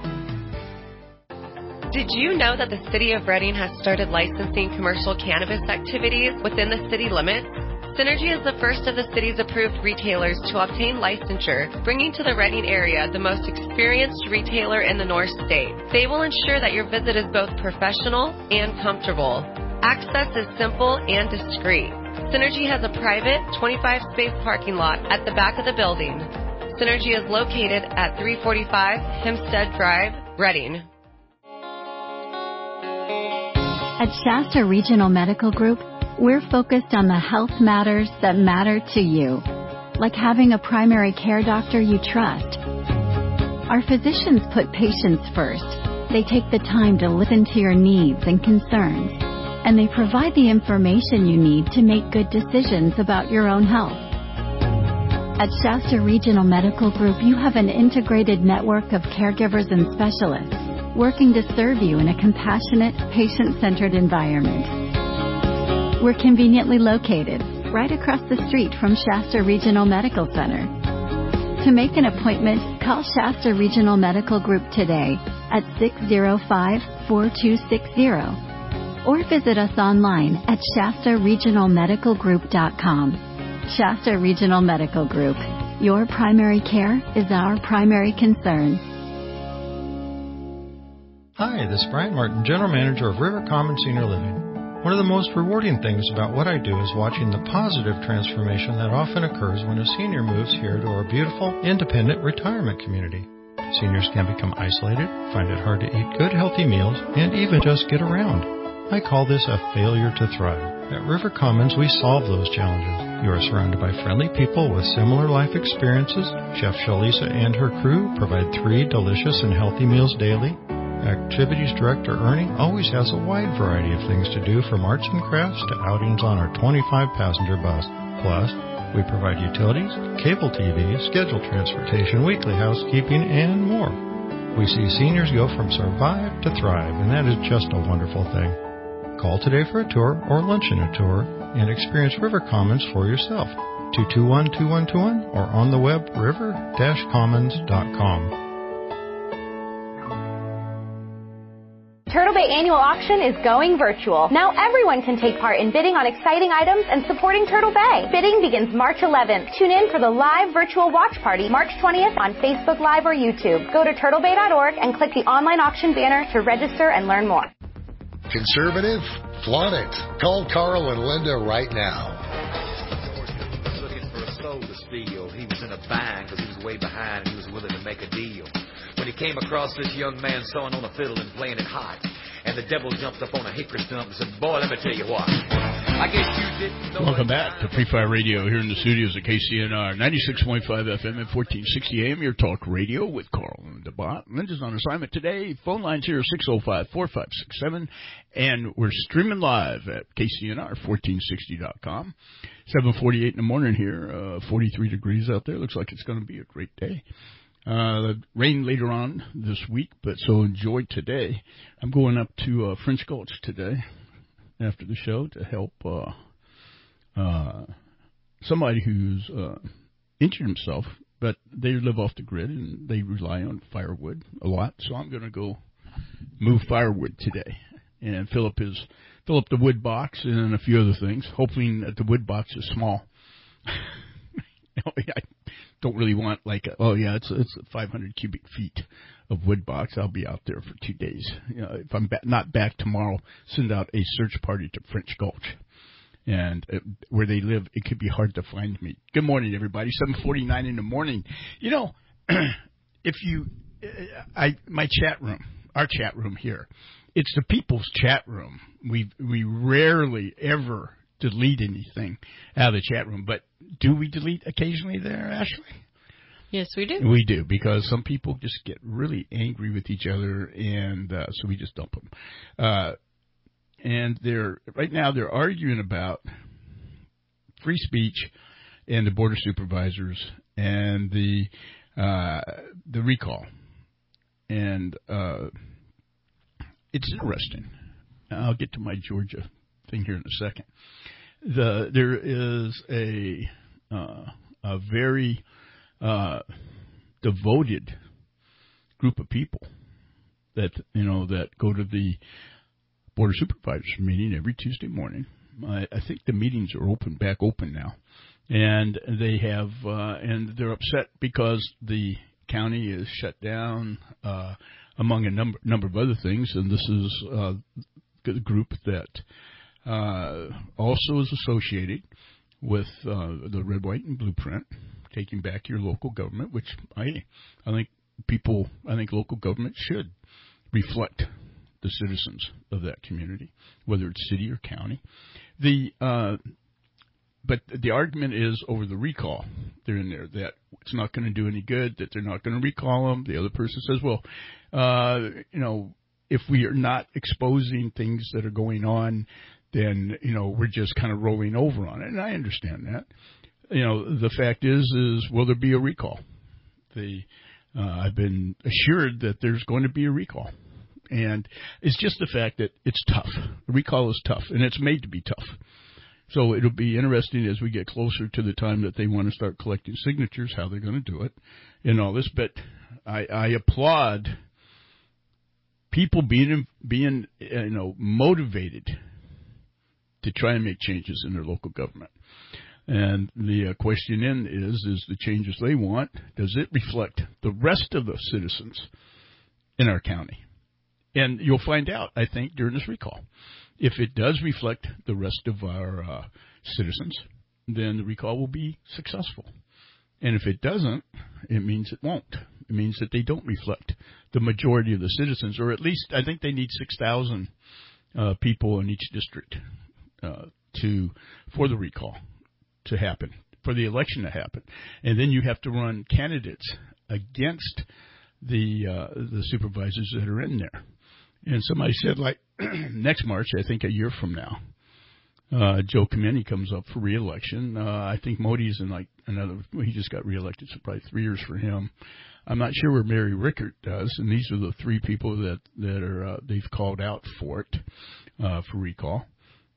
Did you know that the City of Redding has started licensing commercial cannabis activities within the city limits? Synergy is the first of the city's approved retailers to obtain licensure, bringing to the Redding area the most experienced retailer in the North State. They will ensure that your visit is both professional and comfortable. Access is simple and discreet. Synergy has a private 25-space parking lot at the back of the building. Synergy is located at 345 Hempstead Drive, Redding. At Shasta Regional Medical Group, we're focused on the health matters that matter to you, like having a primary care doctor you trust. Our physicians put patients first. They take the time to listen to your needs and concerns, and they provide the information you need to make good decisions about your own health. At Shasta Regional Medical Group, you have an integrated network of caregivers and specialists working to serve you in a compassionate, patient-centered environment. We're conveniently located right across the street from Shasta Regional Medical Center. To make an appointment, call Shasta Regional Medical Group today at 605-4260 or visit us online at shastaregionalmedicalgroup.com. Shasta Regional Medical Group. Your primary care is our primary concern. Hi, this is Brian Martin, General Manager of River Common Senior Living. One of the most rewarding things about what I do is watching the positive transformation that often occurs when a senior moves here to our beautiful, independent retirement community. Seniors can become isolated, find it hard to eat good, healthy meals, and even just get around. I call this a failure to thrive. At River Commons, we solve those challenges. You are surrounded by friendly people with similar life experiences. Chef Shalisa and her crew provide 3 delicious and healthy meals daily. Activities Director Ernie always has a wide variety of things to do, from arts and crafts to outings on our 25-passenger bus. Plus, we provide utilities, cable TV, scheduled transportation, weekly housekeeping, and more. We see seniors go from survive to thrive, and that is just a wonderful thing. Call today for a tour or lunch and a tour and experience River Commons for yourself. 221-2121 or on the web river-commons.com. Turtle Bay Annual Auction is going virtual. Now everyone can take part in bidding on exciting items and supporting Turtle Bay. Bidding begins March 11th. Tune in for the live virtual watch party March 20th on Facebook Live or YouTube. Go to turtlebay.org and click the online auction banner to register and learn more. Conservative? Flaunt it. Call Carl and Linda right now. Looking for a soul to steal. He was in a bind because he was way behind and he was willing to make a deal. When he came across this young man sewing on a fiddle and playing it hot, and the devil jumped up on a hickory stump and said, "Boy, let me tell you what. I guess you didn't know." Welcome back to Free Fire Radio here in the studios at KCNR 96.5 FM and 1460 AM. Your talk radio with Carl and DeBot. Linda's on assignment today. Phone lines here 605-4567, and we're streaming live at KCNR1460.com. 7:48 in the morning here. 43 degrees out there. Looks like it's going to be a great day. Rain later on this week, but so enjoy today. I'm going up to French Gulch today after the show to help somebody who's injured himself, but they live off the grid and they rely on firewood a lot. So I'm going to go move firewood today and fill up the wood box and a few other things, hoping that the wood box is small. I don't really want it's 500 cubic feet of wood box. I'll be out there for 2 days. If I'm not back tomorrow, send out a search party to French Gulch. And where they live, it could be hard to find me. Good morning, everybody. 7:49 in the morning. If you, my chat room, our chat room here. It's the people's chat room. We rarely ever delete anything out of the chat room, but do we delete occasionally there, Ashley? Yes, we do. We do, because some people just get really angry with each other, and so we just dump them. And right now they're arguing about free speech and the Board of Supervisors and the recall. And it's interesting. I'll get to my Georgia thing here in a second. There is a very devoted group of people that go to the Board of Supervisors meeting every Tuesday morning. I think the meetings are back open now, and they have and they're upset because the county is shut down, among a number of other things. And this is the group that also is associated with the Red, White, and Blueprint, taking back your local government, which I think local government should reflect the citizens of that community, whether it's city or county. But the argument is over the recall. They're in there that it's not going to do any good, that they're not going to recall them. The other person says, well, if we are not exposing things that are going on, then, we're just kind of rolling over on it. And I understand that. The fact is will there be a recall? I've been assured that there's going to be a recall. And it's just the fact that it's tough. The recall is tough, and it's made to be tough. So it'll be interesting as we get closer to the time that they want to start collecting signatures, how they're going to do it and all this. But I applaud people being motivated to try and make changes in their local government. And the question then is the changes they want, does it reflect the rest of the citizens in our county? And you'll find out, I think, during this recall. If it does reflect the rest of our citizens, then the recall will be successful. And if it doesn't, it means it won't. It means that they don't reflect the majority of the citizens, or at least I think they need 6,000 people in each district for the recall to happen, for the election to happen. And then you have to run candidates against the supervisors that are in there. And somebody said, like, next March, I think a year from now, Joe Kameni comes up for re-election. I think Modi's in he just got re-elected, so probably 3 years for him. I'm not sure where Mary Rickert does, and these are the three people that are they've called out for it, for recall.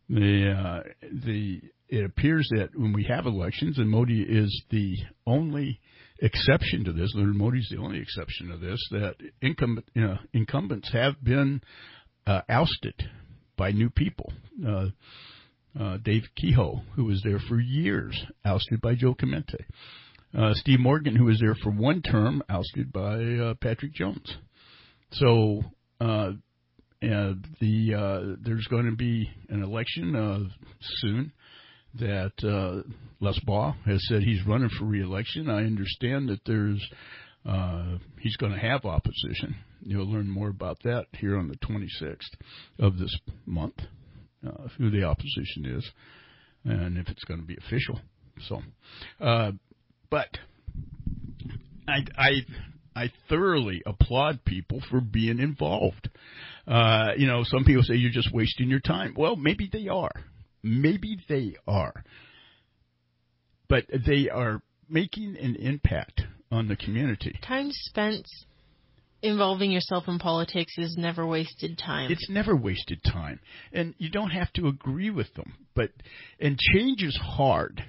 It appears that when we have elections, and Modi is the only exception to this, Leonard Modi's the only exception to this, that incumbents have been ousted by new people. Dave Kehoe, who was there for years, ousted by Joe Clemente. Steve Morgan, who was there for one term, ousted by Patrick Jones. So there's going to be an election soon that Les Baugh has said he's running for re-election. I understand that he's going to have opposition. You'll learn more about that here on the 26th of this month, who the opposition is and if it's going to be official. So, but I thoroughly applaud people for being involved. Some people say you're just wasting your time. Well, maybe they are. But they are making an impact on the community. Time spent involving yourself in politics is never wasted time. It's never wasted time. And you don't have to agree with them. And change is hard.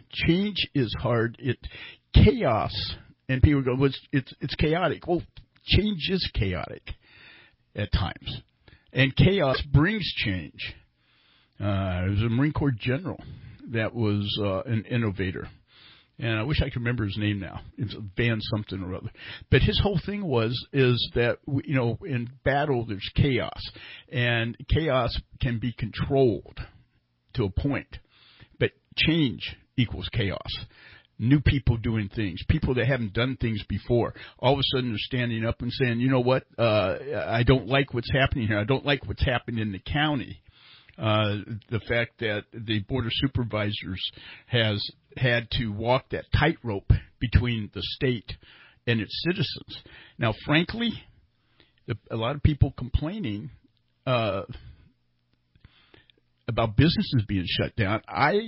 Chaos, and people go, well, it's chaotic. Well, change is chaotic at times. And chaos brings change. There was a Marine Corps general that was an innovator. And I wish I could remember his name now. It's Van something or other. But his whole thing is that, in battle there's chaos. And chaos can be controlled to a point. But change equals chaos. new people doing things, people that haven't done things before. All of a sudden they're standing up and saying, you know what, I don't like what's happening here. I don't like what's happened in the county. The fact that the Board of Supervisors has had to walk that tightrope between the state and its citizens. Now, frankly, a lot of people complaining about businesses being shut down.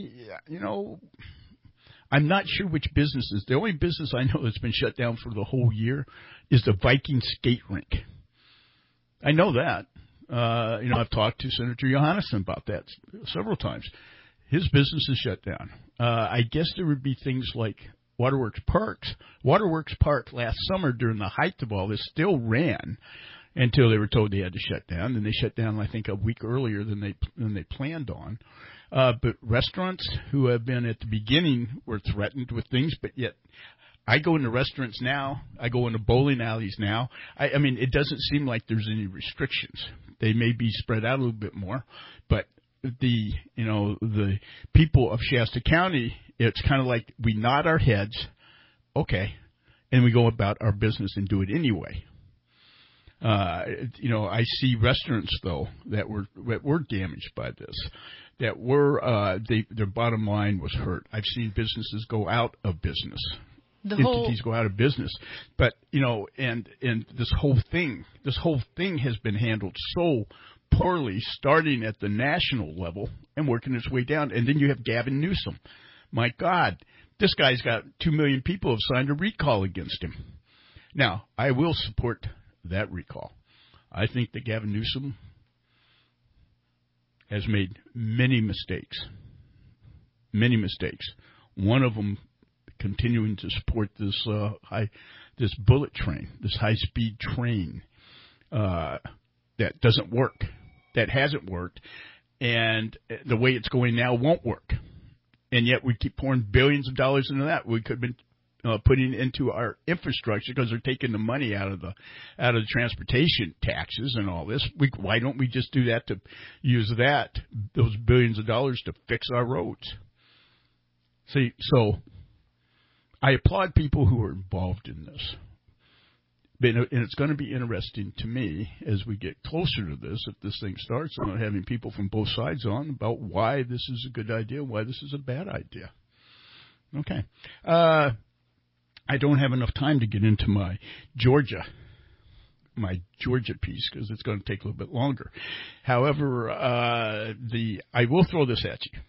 I'm not sure which businesses. The only business I know that's been shut down for the whole year is the Viking skate rink. I know that. I've talked to Senator Johannesson about that several times. His business is shut down. I guess there would be things like Waterworks Parks. Waterworks Park last summer during the height of all this still ran until they were told they had to shut down. And they shut down, I think, a week earlier than they planned on. But restaurants who have been at the beginning were threatened with things, but yet I go into restaurants now. I go into bowling alleys now. I mean, it doesn't seem like there's any restrictions. They may be spread out a little bit more, but the people of Shasta County, it's kind of like we nod our heads, okay, and we go about our business and do it anyway. I see restaurants though that were damaged by this, that were their bottom line was hurt. I've seen businesses go out of business. Entities go out of business, but and this whole thing has been handled so poorly, starting at the national level and working its way down. And then you have Gavin Newsom. My God, this guy's got 2 million people have signed a recall against him. Now, I will support that recall. I think that Gavin Newsom has made many mistakes. Many mistakes. One of them continuing to support this bullet train, this high-speed train that doesn't work, that hasn't worked, and the way it's going now won't work. And yet we keep pouring billions of dollars into that. We could have been putting into our infrastructure because they're taking the money out of the transportation taxes and all this. Why don't we just do that, to use those billions of dollars to fix our roads? See, so I applaud people who are involved in this. And it's going to be interesting to me as we get closer to this, if this thing starts, having people from both sides on about why this is a good idea, why this is a bad idea. Okay. I don't have enough time to get into my Georgia piece because it's going to take a little bit longer. However, I will throw this at you.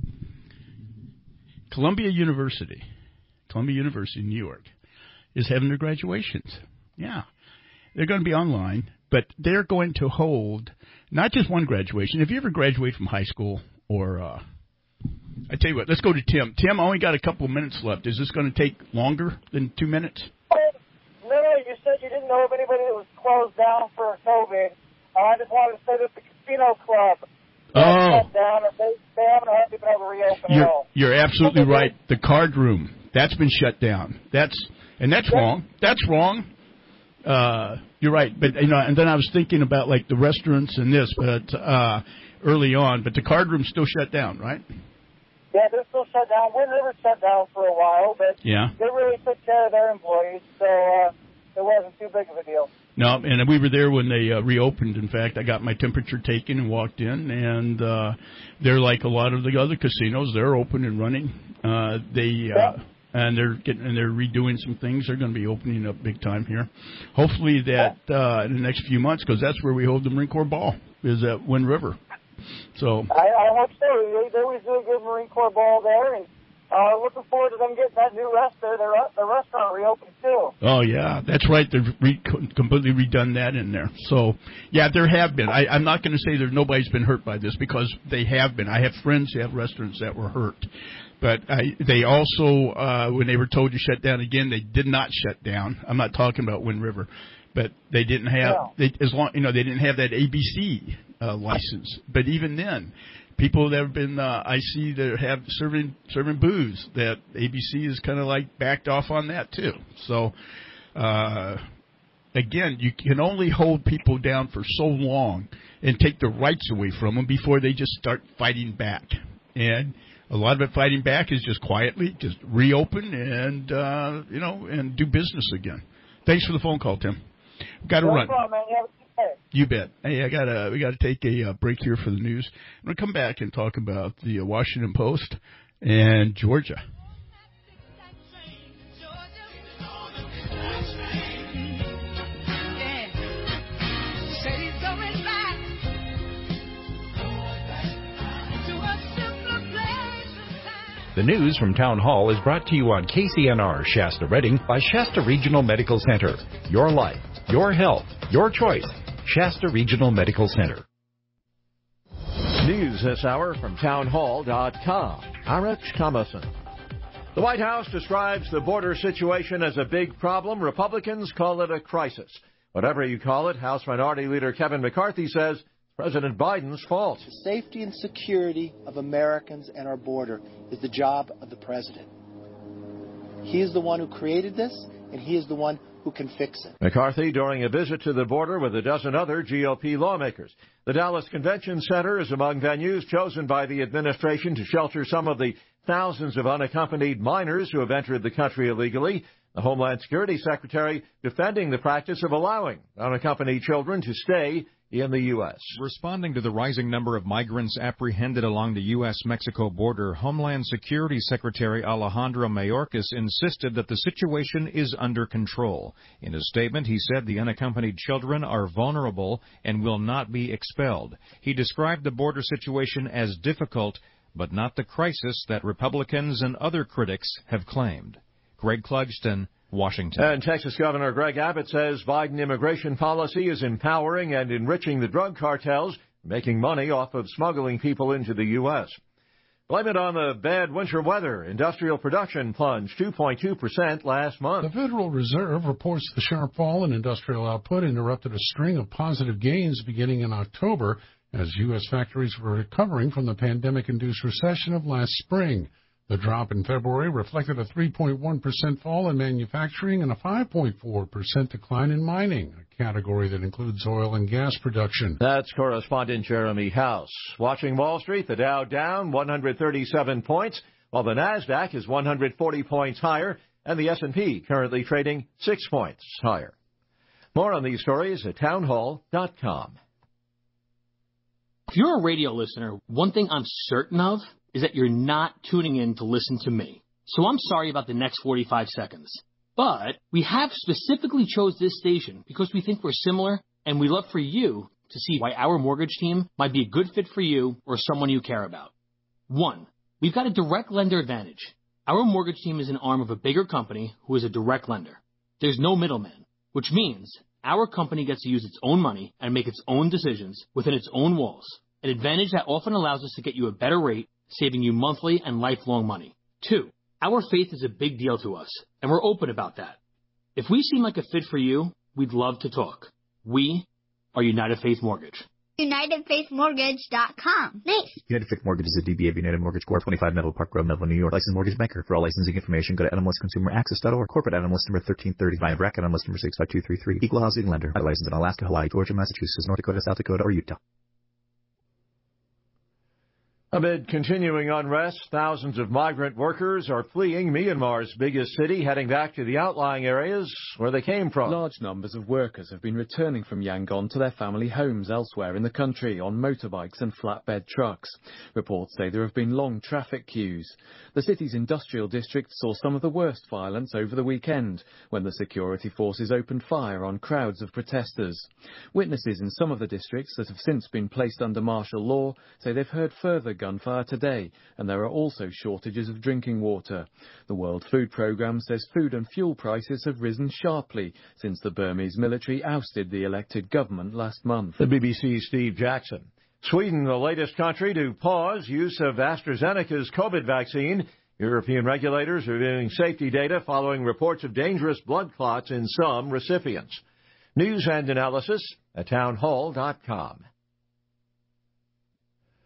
Columbia University, New York, is having their graduations. Yeah. They're going to be online, but they're going to hold not just one graduation. If you ever graduate from high school or I tell you what, let's go to Tim. Tim, I only got a couple of minutes left. Is this going to take longer than 2 minutes? No, you said you didn't know of anybody that was closed down for COVID. I just wanted to say that the casino club shut down. They haven't been able to reopen at all. You're absolutely right. The card room, that's been shut down. That's wrong. That's wrong. You're right. But and then I was thinking about like the restaurants and this, but early on. But the card room's still shut down, right? Yeah, they're still shut down. Wind River shut down for a while, but they really took care of their employees, so it wasn't too big of a deal. No, and we were there when they reopened. In fact, I got my temperature taken and walked in, and they're like a lot of the other casinos. They're open and running. And they're redoing some things. They're going to be opening up big time here. Hopefully that in the next few months, because that's where we hold the Marine Corps Ball, is at Wind River. So I hope so. They always do a good Marine Corps Ball there, and looking forward to them getting that new the restaurant reopened too. Oh yeah, that's right. They've completely redone that in there. So yeah, there have been. I'm not going to say nobody's been hurt by this because they have been. I have friends who have restaurants that were hurt. But they also, when they were told to shut down again, they did not shut down. I'm not talking about Wind River, but they didn't have they didn't have that ABC license. But even then, people that have been I see that have serving booze, that ABC is kind of like backed off on that too. So again, you can only hold people down for so long and take their rights away from them before they just start fighting back. And A lot of it fighting back is just quietly, just reopen and, and do business again. Thanks for the phone call, Tim. Got to run. Problem, man. You have a good day. You bet. Hey, we got to take a break here for the news. I'm going to come back and talk about the Washington Post and Georgia. The news from Town Hall is brought to you on KCNR Shasta Redding by Shasta Regional Medical Center. Your life, your health, your choice. Shasta Regional Medical Center. News this hour from townhall.com. RX Thomason. The White House describes the border situation as a big problem. Republicans call it a crisis. Whatever you call it, House Minority Leader Kevin McCarthy says President Biden's fault. The safety and security of Americans and our border is the job of the president. He is the one who created this, and he is the one who can fix it. McCarthy during a visit to the border with a dozen other GOP lawmakers. The Dallas Convention Center is among venues chosen by the administration to shelter some of the thousands of unaccompanied minors who have entered the country illegally. The Homeland Security Secretary defending the practice of allowing unaccompanied children to stay in the U.S. Responding to the rising number of migrants apprehended along the U.S.-Mexico border, Homeland Security Secretary Alejandro Mayorkas insisted that the situation is under control. In a statement, he said the unaccompanied children are vulnerable and will not be expelled. He described the border situation as difficult, but not the crisis that Republicans and other critics have claimed. Greg Clugston, Washington. And Texas Governor Greg Abbott says Biden immigration policy is empowering and enriching the drug cartels, making money off of smuggling people into the U.S. Blame it on the bad winter weather. Industrial production plunged 2.2% last month. The Federal Reserve reports the sharp fall in industrial output interrupted a string of positive gains beginning in October as U.S. factories were recovering from the pandemic-induced recession of last spring. The drop in February reflected a 3.1% fall in manufacturing and a 5.4% decline in mining, a category that includes oil and gas production. That's correspondent Jeremy House. Watching Wall Street, the Dow down 137 points, while the NASDAQ is 140 points higher, and the S&P currently trading 6 points higher. More on these stories at townhall.com. If you're a radio listener, one thing I'm certain of is that you're not tuning in to listen to me. So I'm sorry about the next 45 seconds. But we have specifically chose this station because we think we're similar, and we love for you to see why our mortgage team might be a good fit for you or someone you care about. 1, we've got a direct lender advantage. Our mortgage team is an arm of a bigger company who is a direct lender. There's no middleman, which means our company gets to use its own money and make its own decisions within its own walls, an advantage that often allows us to get you a better rate, saving you monthly and lifelong money. 2, our faith is a big deal to us, and we're open about that. If we seem like a fit for you, we'd love to talk. We are United Faith Mortgage. UnitedFaithMortgage.com. Nice. United Faith Mortgage is a DBA of United Mortgage Corp. 25 Melville Park Road, Melville, New York. Licensed mortgage banker. For all licensing information, go to NMLSConsumerAccess.org. Corporate NMLS number 1330. Buy bracket NMLS number 65233. Equal housing lender. Licensed in Alaska, Hawaii, Georgia, Massachusetts, North Dakota, South Dakota, or Utah. Amid continuing unrest, thousands of migrant workers are fleeing Myanmar's biggest city, heading back to the outlying areas where they came from. Large numbers of workers have been returning from Yangon to their family homes elsewhere in the country on motorbikes and flatbed trucks. Reports say there have been long traffic queues. The city's industrial district saw some of the worst violence over the weekend, when the security forces opened fire on crowds of protesters. Witnesses in some of the districts that have since been placed under martial law say they've heard further gunfire today, and there are also shortages of drinking water. The World Food Programme says food and fuel prices have risen sharply since the Burmese military ousted the elected government last month. The BBC's Steve Jackson. Sweden, the latest country to pause use of AstraZeneca's COVID vaccine. European regulators are reviewing safety data following reports of dangerous blood clots in some recipients. News and analysis at townhall.com.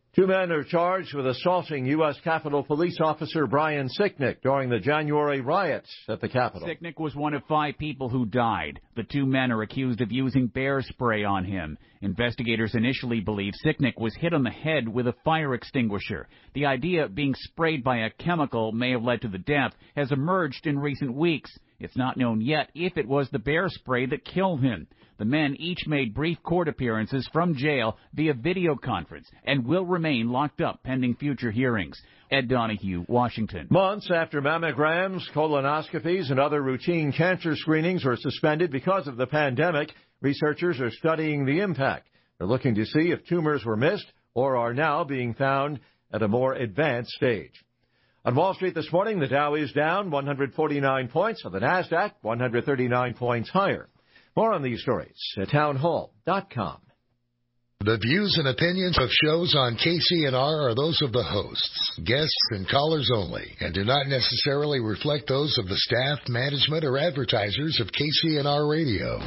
Two men are charged with assaulting U.S. Capitol Police Officer Brian Sicknick during the January riots at the Capitol. Sicknick was one of 5 people who died. The 2 men are accused of using bear spray on him. Investigators initially believe Sicknick was hit on the head with a fire extinguisher. The idea of being sprayed by a chemical may have led to the death has emerged in recent weeks. It's not known yet if it was the bear spray that killed him. The men each made brief court appearances from jail via video conference and will remain locked up pending future hearings. Ed Donahue, Washington. Months after mammograms, colonoscopies, and other routine cancer screenings were suspended because of the pandemic, researchers are studying the impact. They're looking to see if tumors were missed or are now being found at a more advanced stage. On Wall Street this morning, the Dow is down 149 points, and the Nasdaq 139 points higher. More on these stories at townhall.com. The views and opinions of shows on KCNR are those of the hosts, guests, and callers only, and do not necessarily reflect those of the staff, management, or advertisers of KCNR Radio.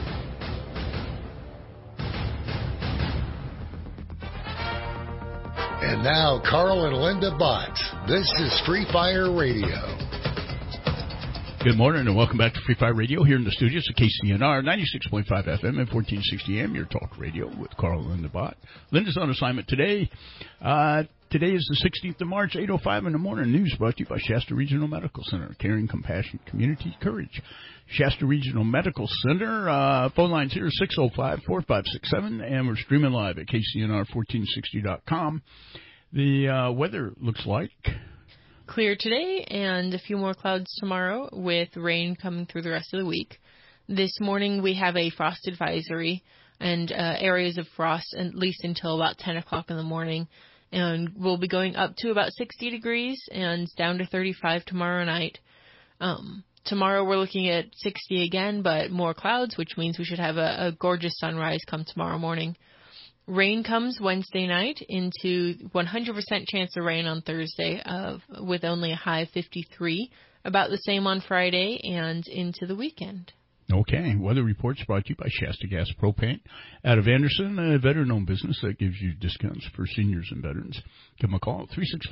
And now, Carl and Linda Bott. This is Free Fire Radio. Good morning and welcome back to Free Fire Radio here in the studios at KCNR 96.5 FM and 1460 AM, your talk radio with Carl and Linda Bott. Linda's on assignment today. Today is the 16th of March, 8:05 in the morning. News brought to you by Shasta Regional Medical Center. Caring, compassion, community, courage. Shasta Regional Medical Center. Phone lines here 605-4567, and we're streaming live at KCNR1460.com. The weather looks like clear today and a few more clouds tomorrow with rain coming through the rest of the week. This morning we have a frost advisory and areas of frost at least until about 10 o'clock in the morning. And we'll be going up to about 60 degrees and down to 35 tomorrow night. Tomorrow we're looking at 60 again, but more clouds, which means we should have a gorgeous sunrise come tomorrow morning. Rain comes Wednesday night into 100% chance of rain on Thursday with only a high of 53. About the same on Friday and into the weekend. Okay. Weather reports brought to you by Shasta Gas Propane out of Anderson, a veteran-owned business that gives you discounts for seniors and veterans. Give them a call,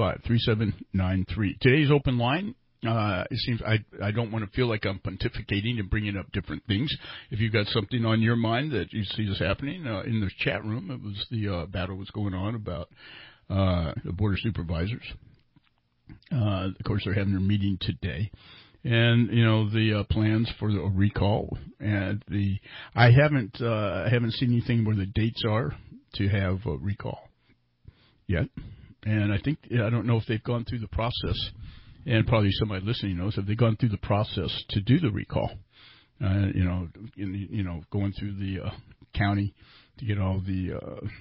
365-3793. Today's open line. It seems I don't want to feel like I'm pontificating and bringing up different things. If you've got something on your mind that you see this happening in the chat room, it was the battle was going on about the border supervisors. Of course, they're having their meeting today, and the plans for a recall. And I haven't seen anything where the dates are to have a recall yet, and I don't know if they've gone through the process. And probably somebody listening knows, have they gone through the process to do the recall? Going through the county to get all the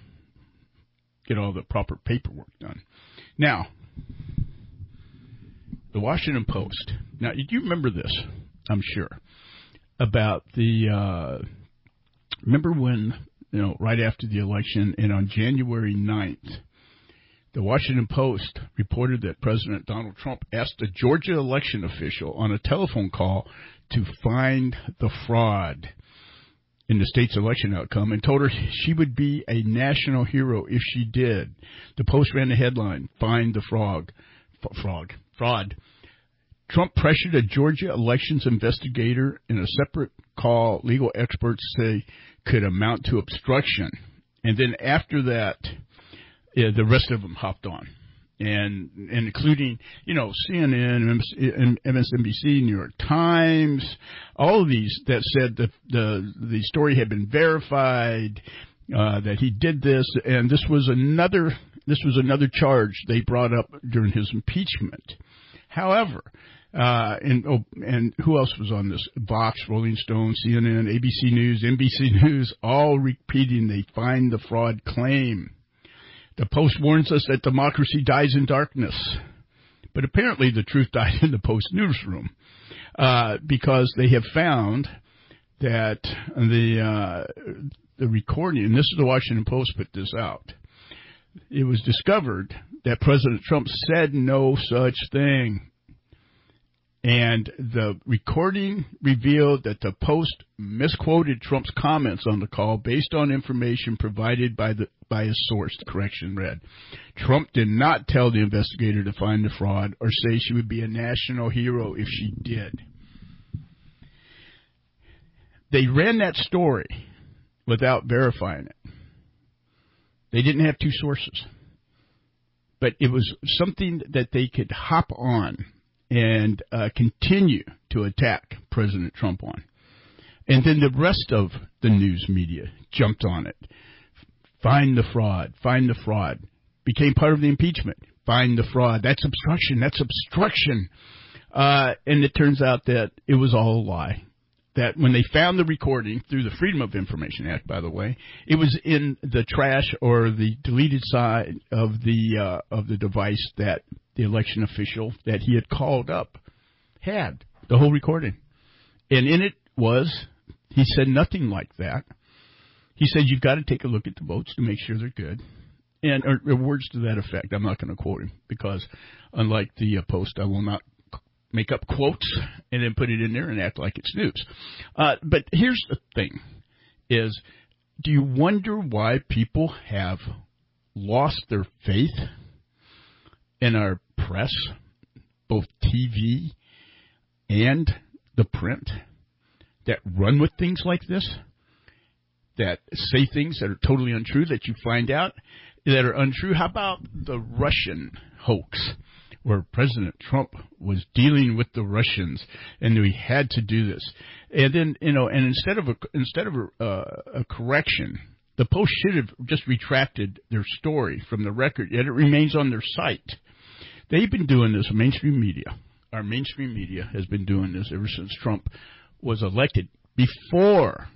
proper paperwork done. Now, the Washington Post. Now, do you remember this? I'm sure about remember when right after the election and on January 9th. The Washington Post reported that President Donald Trump asked a Georgia election official on a telephone call to find the fraud in the state's election outcome and told her she would be a national hero if she did. The Post ran the headline, "Find the fraud." Trump pressured a Georgia elections investigator in a separate call legal experts say could amount to obstruction. And then after that, the rest of them hopped on, and including, CNN, MSNBC, New York Times, all of these that said that the story had been verified, that he did this, and this was another charge they brought up during his impeachment. However, and who else was on this? Vox, Rolling Stone, CNN, ABC News, NBC News, all repeating they find the fraud claim. The Post warns us that democracy dies in darkness. But apparently the truth died in the Post newsroom because they have found that the recording, and this is the Washington Post put this out, it was discovered that President Trump said no such thing. And the recording revealed that the Post misquoted Trump's comments on the call based on information provided by a source. The correction read, Trump did not tell the investigator to find the fraud or say she would be a national hero if she did. They ran that story without verifying it. They didn't have two sources. But it was something that they could hop on and continue to attack President Trump on. And then the rest of the news media jumped on it. Find the fraud. Find the fraud. Became part of the impeachment. Find the fraud. That's obstruction. That's obstruction. And it turns out that it was all a lie. That when they found the recording through the Freedom of Information Act, by the way, it was in the trash or the deleted side of the device that the election official that he had called up had the whole recording. And in it he said nothing like that. He said, you've got to take a look at the votes to make sure they're good. And or words to that effect. I'm not going to quote him because unlike the Post, I will not make up quotes and then put it in there and act like it's news. But here's the thing is, do you wonder why people have lost their faith in our press, both TV and the print, that run with things like this, that say things that are totally untrue, that you find out that are untrue? How about the Russian hoax, where President Trump was dealing with the Russians and knew he had to do this? And then, and instead of a correction, the Post should have just retracted their story from the record, yet it remains on their site. They've been doing this, mainstream media. Our mainstream media has been doing this ever since Trump was elected. Before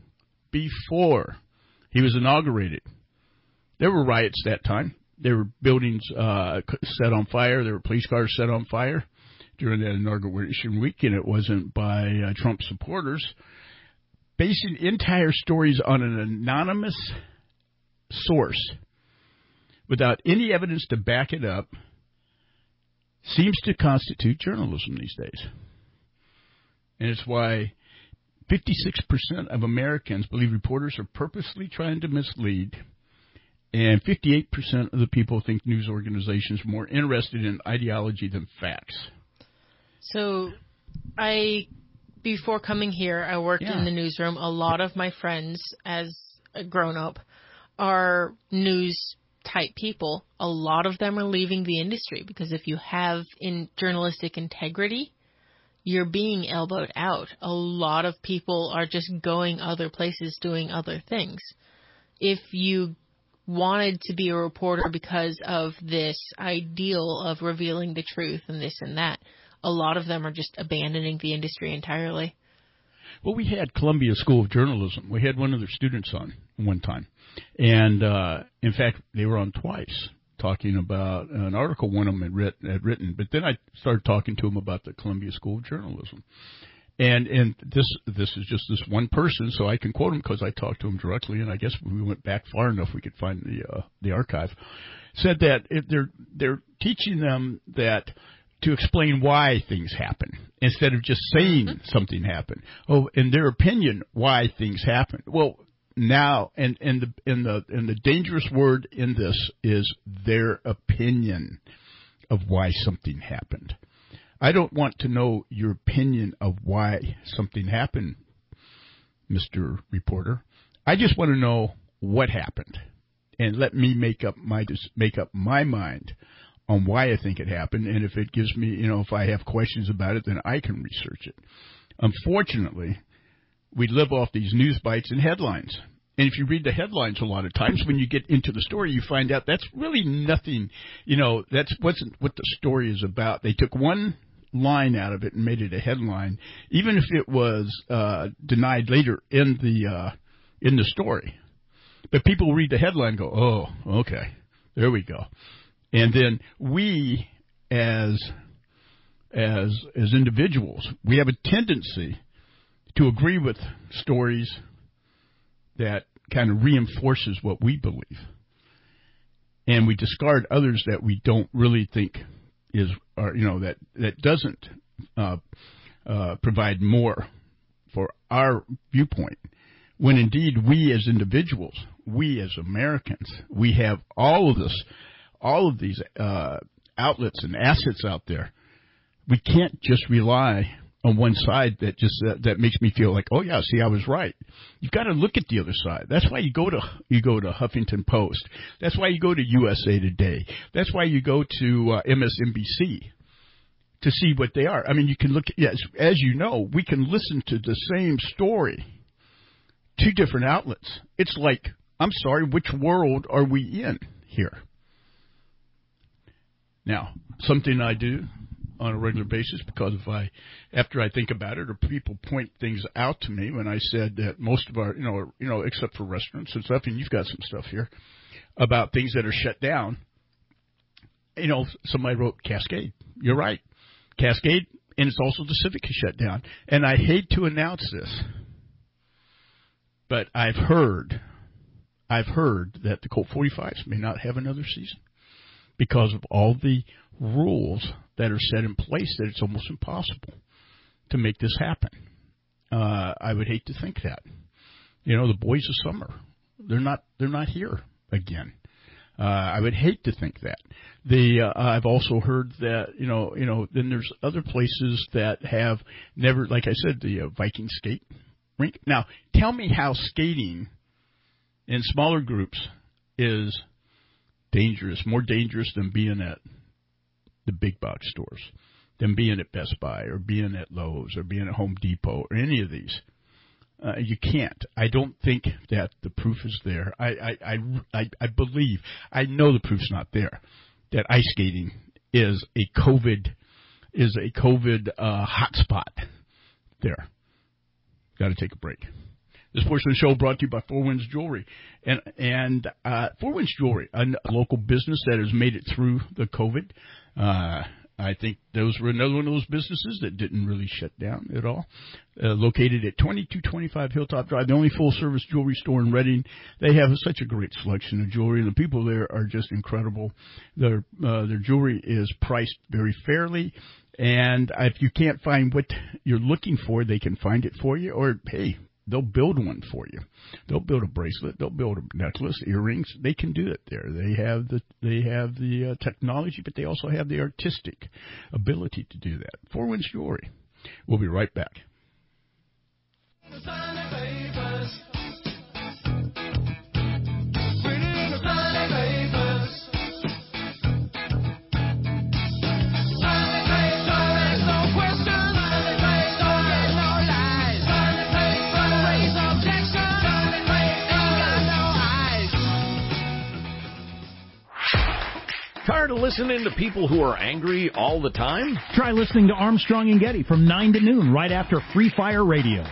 he was inaugurated, there were riots that time. There were buildings set on fire. There were police cars set on fire during that inauguration week, and it wasn't by Trump supporters. Basing entire stories on an anonymous source without any evidence to back it up seems to constitute journalism these days. And it's why 56% of Americans believe reporters are purposely trying to mislead, and 58% of the people think news organizations are more interested in ideology than facts. So before coming here, I worked in the newsroom. A lot of my friends, as a grown-up, are news-type people. A lot of them are leaving the industry because if you have journalistic integrity, you're being elbowed out. A lot of people are just going other places, doing other things. If you wanted to be a reporter because of this ideal of revealing the truth and this and that, a lot of them are just abandoning the industry entirely. Well, we had Columbia School of Journalism. We had one of their students on one time. And, in fact, they were on twice, talking about an article one of them had written. But then I started talking to them about the Columbia School of Journalism. And this is just this one person, so I can quote him because I talked to him directly, and I guess we went back far enough we could find the archive. Said that they're teaching them that to explain why things happen instead of just saying something happened. Oh, in their opinion, why things happen. Well, now, and the dangerous word in this is their opinion of why something happened. I don't want to know your opinion of why something happened, Mr. Reporter. I just want to know what happened, and let me make up my mind on why I think it happened. And if it gives me, if I have questions about it, then I can research it. Unfortunately, we live off these news bites and headlines. And if you read the headlines a lot of times, when you get into the story, you find out that's really nothing. That wasn't what the story is about. They took one line out of it and made it a headline, even if it was denied later in the story. But people read the headline and go, oh, okay, there we go. And then we, as individuals, we have a tendency to agree with stories that kind of reinforces what we believe. And we discard others that we don't really think that doesn't provide more for our viewpoint, when indeed we as individuals, we as Americans, we have all of these outlets and assets out there. We can't just rely on one side that makes me feel like, oh yeah, see, I was right. You've got to look at the other side. That's why you go to Huffington Post. That's why you go to USA Today. That's why you go to MSNBC to see what they are. I mean, you can look. Yes, as you know, we can listen to the same story, two different outlets. It's like, I'm sorry, which world are we in here? Now, something I do on a regular basis, because after I think about it, or people point things out to me, when I said that most of our, except for restaurants and stuff, and you've got some stuff here about things that are shut down. Somebody wrote Cascade. You're right, Cascade, and it's also the Civic is shut down. And I hate to announce this, but I've heard that the Colt 45s may not have another season because of all the rules that are set in place, that it's almost impossible to make this happen. I would hate to think that. The boys of summer, they're not here again. I would hate to think that. I've also heard that, then there's other places that have never, like I said, the Viking skate rink. Now, tell me how skating in smaller groups is dangerous, more dangerous than being at the big box stores, than being at Best Buy or being at Lowe's or being at Home Depot or any of these. You can't. I don't think that the proof is there. I believe, I know the proof's not there, that ice skating is a COVID hotspot there. Got to take a break. This portion of the show brought to you by Four Winds Jewelry. And Four Winds Jewelry, a local business that has made it through the COVID. I think those were another one of those businesses that didn't really shut down at all. Located at 2225 Hilltop Drive, the only full-service jewelry store in Reading. They have such a great selection of jewelry, and the people there are just incredible. Their jewelry is priced very fairly, and if you can't find what you're looking for, they can find it for you, or, hey, they'll build one for you. They'll build a bracelet. They'll build a necklace, earrings. They can do it there. They have the technology, but they also have the artistic ability to do that. Four Winds Jewelry. We'll be right back. Tired of listening to people who are angry all the time? Try listening to Armstrong and Getty from 9 to noon right after Free Fire Radio.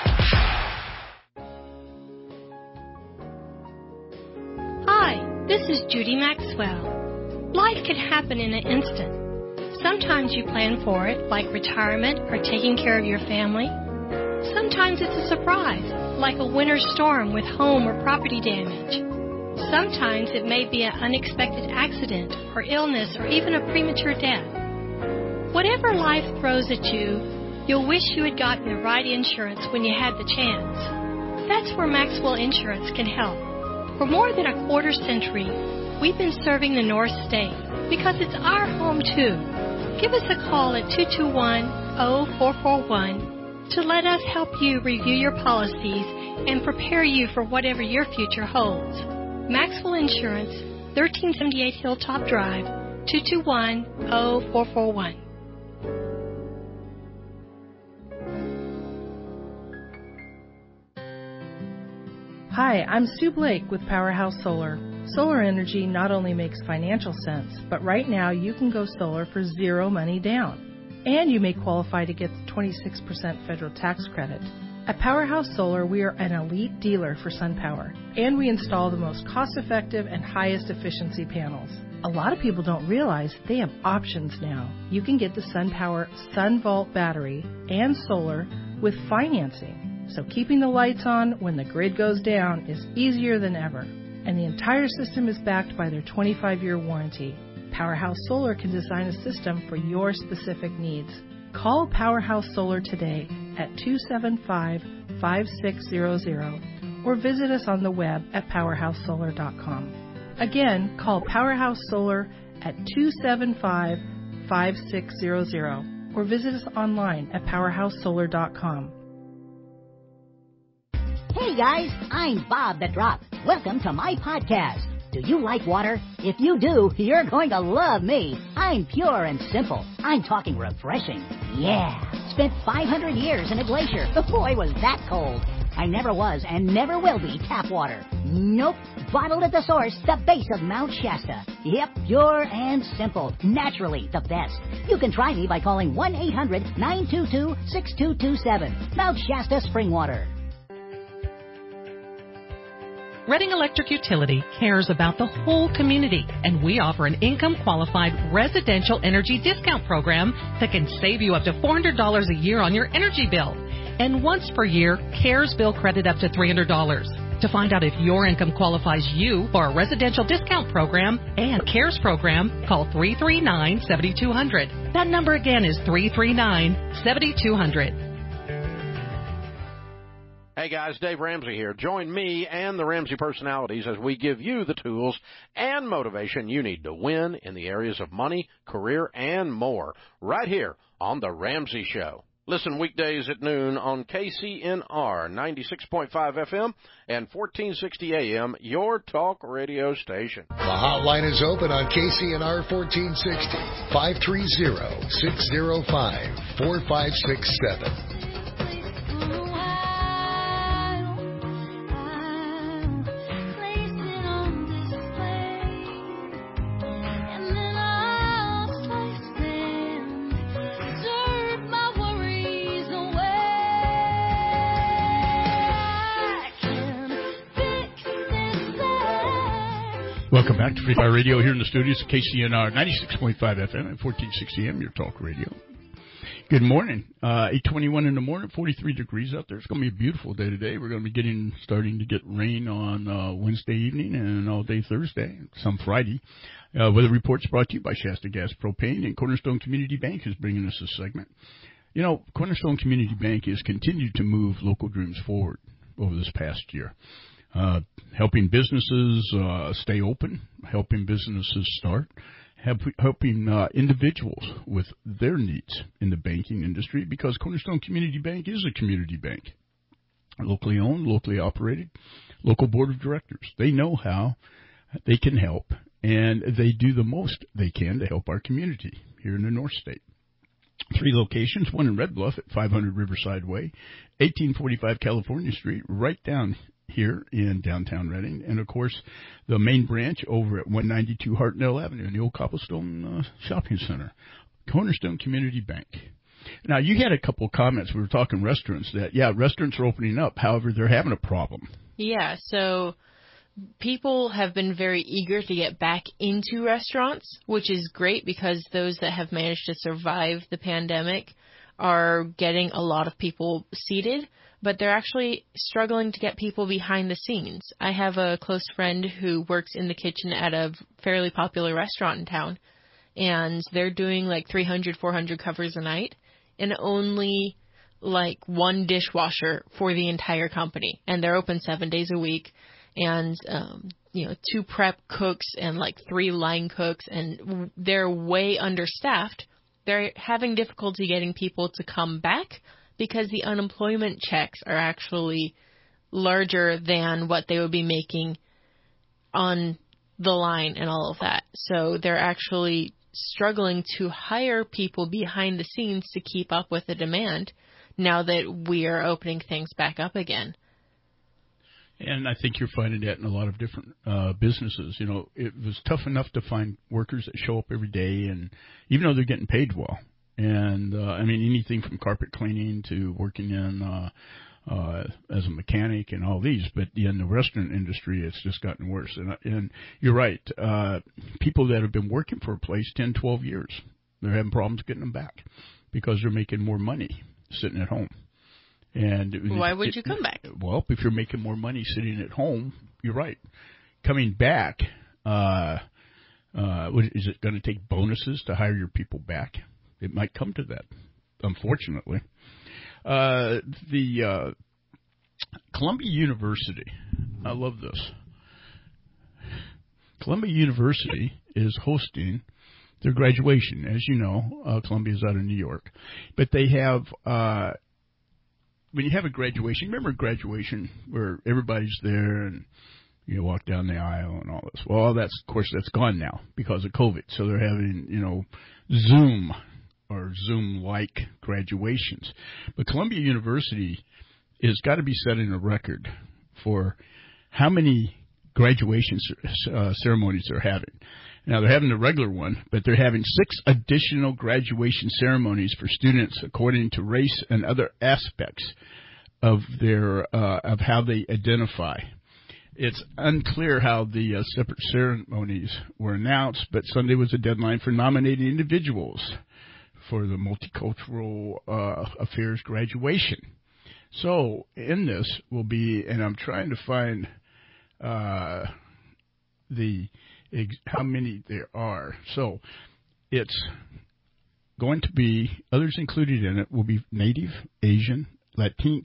Hi, this is Judy Maxwell. Life can happen in an instant. Sometimes you plan for it, like retirement or taking care of your family. Sometimes it's a surprise, like a winter storm with home or property damage. Sometimes it may be an unexpected accident or illness or even a premature death. Whatever life throws at you, you'll wish you had gotten the right insurance when you had the chance. That's where Maxwell Insurance can help. For more than a quarter century, we've been serving the North State because it's our home too. Give us a call at 221-0441 to let us help you review your policies and prepare you for whatever your future holds. Maxwell Insurance, 1378 Hilltop Drive, 221-0441. Hi, I'm Sue Blake with Powerhouse Solar. Solar energy not only makes financial sense, but right now you can go solar for zero money down. And you may qualify to get the 26% federal tax credit. At Powerhouse Solar, we are an elite dealer for SunPower, and we install the most cost-effective and highest efficiency panels. A lot of people don't realize they have options now. You can get the SunPower SunVault battery and solar with financing. So keeping the lights on when the grid goes down is easier than ever. And the entire system is backed by their 25-year warranty. Powerhouse Solar can design a system for your specific needs. Call Powerhouse Solar today at 275-5600 or visit us on the web at powerhousesolar.com. Again, call Powerhouse Solar at 275-5600 or visit us online at powerhousesolar.com. Hey guys, I'm Bob the Drop. Welcome to my podcast. Do you like water? If you do, you're going to love me. I'm pure and simple. I'm talking refreshing. Yeah. Spent 500 years in a glacier. Boy, was that cold. I never was and never will be tap water. Nope. Bottled at the source, the base of Mount Shasta. Yep, pure and simple. Naturally the best. You can try me by calling 1-800-922-6227. Mount Shasta Spring Water. Reading Electric Utility cares about the whole community, and we offer an income-qualified residential energy discount program that can save you up to $400 a year on your energy bill. And once per year, CARES bill credit up to $300. To find out if your income qualifies you for a residential discount program and CARES program, call 339-7200. That number again is 339-7200. Hey guys, Dave Ramsey here. Join me and the Ramsey personalities as we give you the tools and motivation you need to win in the areas of money, career, and more, right here on The Ramsey Show. Listen weekdays at noon on KCNR 96.5 FM and 1460 AM, your talk radio station. The hotline is open on KCNR 1460, 530-605-4567. Welcome back to Free Fire Radio here in the studios of KCNR 96.5 FM and 1460 AM, your talk radio. Good morning. 8:21 in the morning, 43 degrees out there. It's going to be a beautiful day today. We're going to be starting to get rain on Wednesday evening and all day Thursday, some Friday. Weather reports brought to you by Shasta Gas Propane, and Cornerstone Community Bank is bringing us this segment. You know, Cornerstone Community Bank has continued to move local dreams forward over this past year. Helping businesses stay open, helping businesses start, helping individuals with their needs in the banking industry, because Cornerstone Community Bank is a community bank. Locally owned, locally operated, local board of directors. They know how they can help, and they do the most they can to help our community here in the North State. 3 locations, one in Red Bluff at 500 Riverside Way, 1845 California Street, right down here in downtown Redding, and of course the main branch over at 192 Hartnell Avenue in the old Cobblestone Shopping Center. Cornerstone Community Bank. Now, you had a couple of comments. We were talking restaurants that, restaurants are opening up. However, they're having a problem. Yeah, so people have been very eager to get back into restaurants, which is great because those that have managed to survive the pandemic are getting a lot of people seated, but they're actually struggling to get people behind the scenes. I have a close friend who works in the kitchen at a fairly popular restaurant in town, and they're doing like 300, 400 covers a night, and only like one dishwasher for the entire company. And they're open 7 days a week, and 2 prep cooks and like 3 line cooks, and they're way understaffed. They're having difficulty getting people to come back because the unemployment checks are actually larger than what they would be making on the line and all of that. So they're actually struggling to hire people behind the scenes to keep up with the demand now that we are opening things back up again. And I think you're finding that in a lot of different businesses. You know, it was tough enough to find workers that show up every day, and even though they're getting paid well. And, anything from carpet cleaning to working in as a mechanic and all these. But in the restaurant industry, it's just gotten worse. And you're right. People that have been working for a place 10, 12 years, they're having problems getting them back because they're making more money sitting at home. And why would you come back? Well, if you're making more money sitting at home, you're right. Coming back, is it going to take bonuses to hire your people back? It might come to that. unfortunately. The Columbia University, I love this. Columbia University is hosting their graduation. As you know, Columbia's out of New York. But they have, when you have a graduation, remember graduation where everybody's there and you walk down the aisle and all this. Well, that's gone now because of COVID. So they're having, Zoom or Zoom-like graduations. But Columbia University has got to be setting a record for how many graduation ceremonies they're having. Now, they're having the regular one, but they're having 6 additional graduation ceremonies for students according to race and other aspects of their of how they identify. It's unclear how the separate ceremonies were announced, but Sunday was a deadline for nominating individuals for the Multicultural Affairs graduation. So in this will be, and I'm trying to find how many there are. So it's going to be, others included in it will be Native, Asian, Latinx,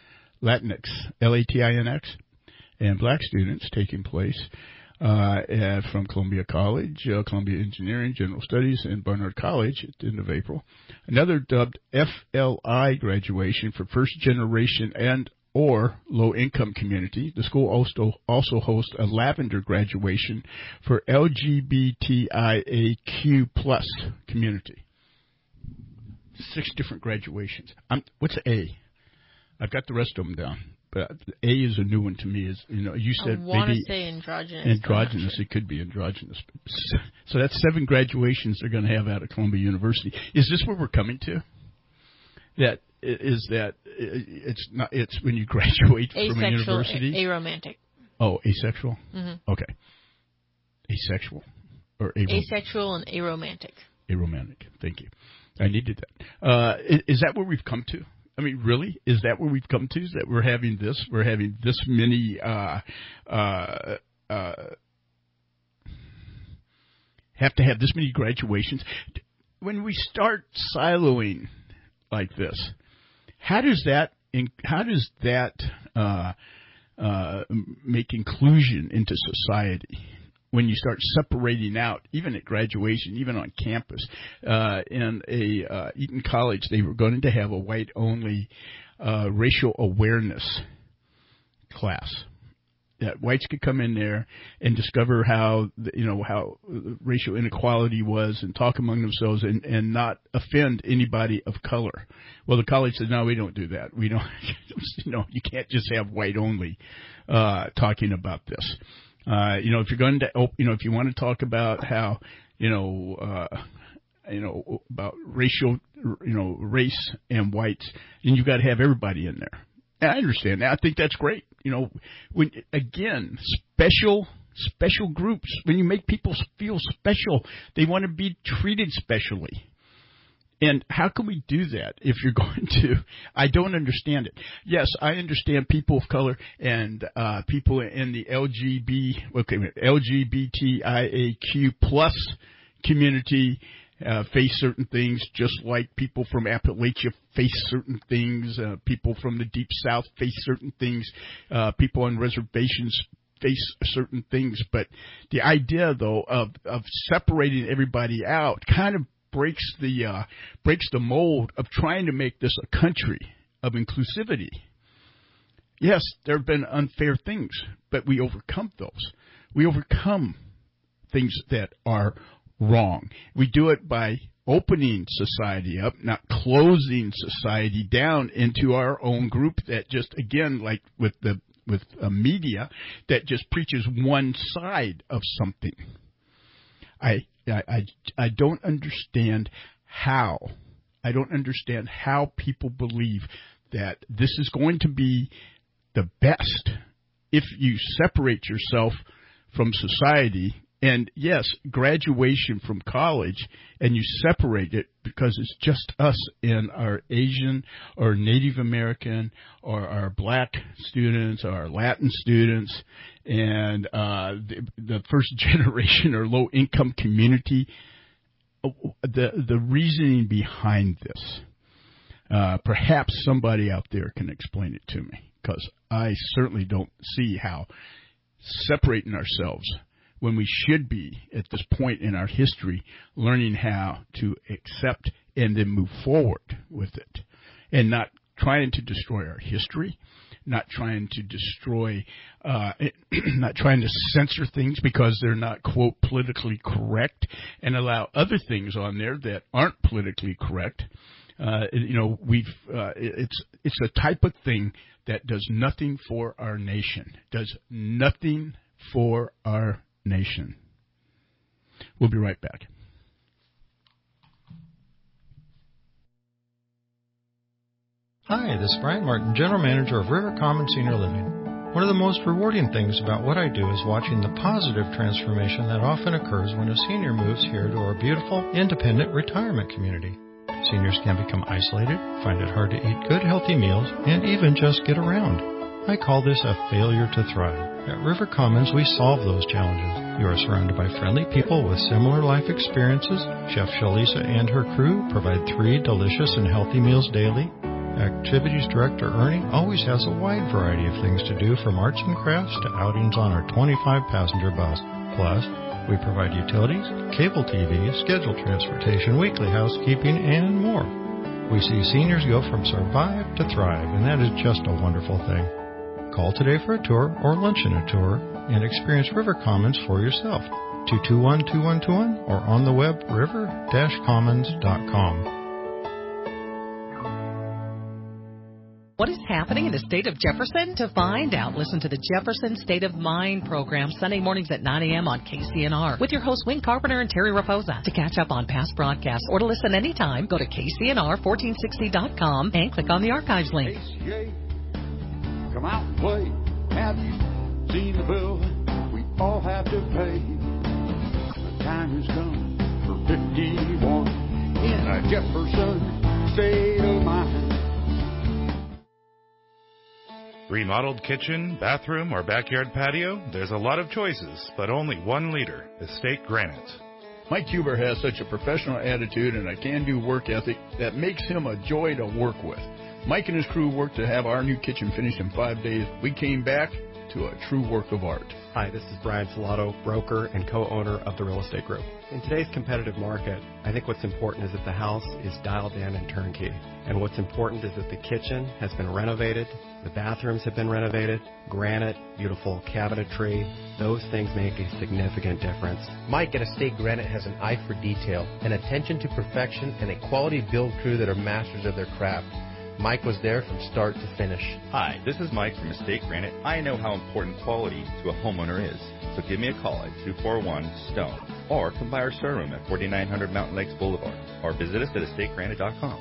Latinx, and Black students taking place from Columbia College, Columbia Engineering, General Studies, and Barnard College at the end of April. Another dubbed FLI graduation for first generation and or low-income community. The school also hosts a lavender graduation for LGBTIAQ plus community. 6 different graduations. What's A? I've got the rest of them down. But A is a new one to me. You said I want maybe to say androgynous. Androgynous, Sure. It could be androgynous. So that's 7 graduations they're going to have out of Columbia University. Is this where we're coming to? That it's not. It's when you graduate from a university. Aromantic. Oh, asexual. Mm-hmm. Okay. Asexual or asexual and aromantic. Aromantic. Thank you. I needed that. Is that where we've come to? I mean, really? Is that where we've come to? Is that we're having this many have to have this many graduations? When we start siloing like this, how does that make inclusion into society? When you start separating out, even at graduation, even on campus, in Eton College, they were going to have a white-only racial awareness class. That whites could come in there and discover how racial inequality was and talk among themselves and not offend anybody of color. Well, the college said, no, we don't do that. We don't. You can't just have white-only talking about this. If you're going to, if you want to talk about how, about racial, race and whites, then you've got to have everybody in there. And I understand that. I think that's great. When again, special groups, when you make people feel special, they want to be treated specially. And how can we do that if you're going to? I don't understand it. Yes, I understand people of color and people in the LGBTIAQ plus community face certain things, just like people from Appalachia face certain things. People from the Deep South face certain things. People on reservations face certain things. But the idea, though, of separating everybody out kind of breaks the mold of trying to make this a country of inclusivity. Yes, there have been unfair things, but we overcome those. We overcome things that are wrong. We do it by opening society up, not closing society down into our own group that just, again, like with media, that just preaches one side of something. I don't understand how. I don't understand how people believe that this is going to be the best if you separate yourself from society. And yes, graduation from college, and you separate it because it's just us and our Asian or Native American or our Black students or our Latin students and the first generation or low income community. The reasoning behind this Perhaps somebody out there can explain it to me, because I certainly don't see how separating ourselves when we should be at this point in our history learning how to accept and then move forward with it, and not trying to destroy our history, not trying to destroy, not trying to censor things because they're not, quote, politically correct, and allow other things on there that aren't politically correct. It's a type of thing that does nothing for our nation, does nothing for our nation. We'll be right back. Hi, this is Brian Martin, General Manager of River Commons Senior Living. One of the most rewarding things about what I do is watching the positive transformation that often occurs when a senior moves here to our beautiful, independent retirement community. Seniors can become isolated, find it hard to eat good, healthy meals, and even just get around. I call this a failure to thrive. At River Commons, we solve those challenges. You are surrounded by friendly people with similar life experiences. Chef Shalisa and her crew provide 3 delicious and healthy meals daily. Activities Director Ernie always has a wide variety of things to do, from arts and crafts to outings on our 25-passenger bus. Plus, we provide utilities, cable TV, scheduled transportation, weekly housekeeping, and more. We see seniors go from survive to thrive, and that is just a wonderful thing. Call today for a tour or luncheon a tour and experience River Commons for yourself. 221-2121 or on the web river-commons.com. What is happening in the state of Jefferson? To find out, listen to the Jefferson State of Mind program Sunday mornings at 9 a.m. on KCNR with your hosts Wayne Carpenter and Terry Raposa. To catch up on past broadcasts or to listen anytime, go to KCNR1460.com and click on the archives link. ACA, come out and play. Have you seen the bill we all have to pay? The time has come for 51 in a Jefferson State of Mind. Remodeled kitchen, bathroom, or backyard patio? There's a lot of choices, but only one leader, Estate Granite. Mike Huber has such a professional attitude and a can-do work ethic that makes him a joy to work with. Mike and his crew worked to have our new kitchen finished in 5 days. We came back to a true work of art. Hi, this is Brian Salato, broker and co-owner of the Real Estate Group. In today's competitive market, I think what's important is that the house is dialed in and turnkey. And what's important is that the kitchen has been renovated, the bathrooms have been renovated, granite, beautiful cabinetry. Those things make a significant difference. Mike at Estate Granite has an eye for detail, an attention to perfection, and a quality build crew that are masters of their craft. Mike was there from start to finish. Hi, this is Mike from Estate Granite. I know how important quality to a homeowner is. So give me a call at 241-STONE or come by our showroom at 4900 Mountain Lakes Boulevard or visit us at estategranite.com.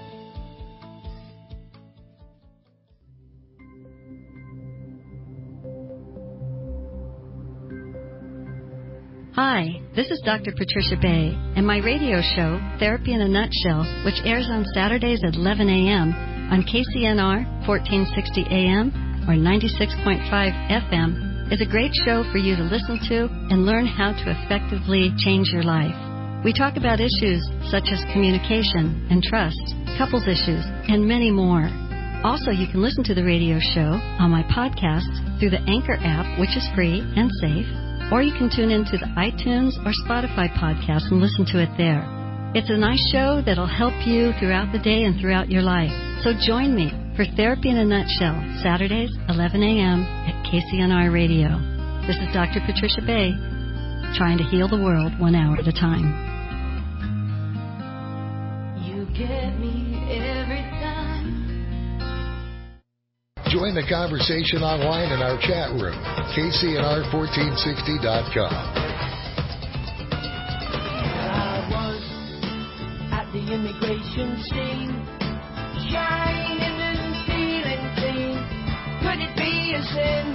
Hi, this is Dr. Patricia Bay, and my radio show, Therapy in a Nutshell, which airs on Saturdays at 11 a.m. on KCNR 1460 AM or 96.5 FM, is a great show for you to listen to and learn how to effectively change your life. We talk about issues such as communication and trust, couples issues, and many more. Also, you can listen to the radio show on my podcast through the Anchor app, which is free and safe, or you can tune into the iTunes or Spotify podcast and listen to it there. It's a nice show that'll help you throughout the day and throughout your life. So join me for Therapy in a Nutshell, Saturdays, 11 a.m. at KCNR Radio. This is Dr. Patricia Bay, trying to heal the world 1 hour at a time. You get me every time. Join the conversation online in our chat room, KCNR1460.com. The immigration scene, shining and feeling clean. Could it be a sin?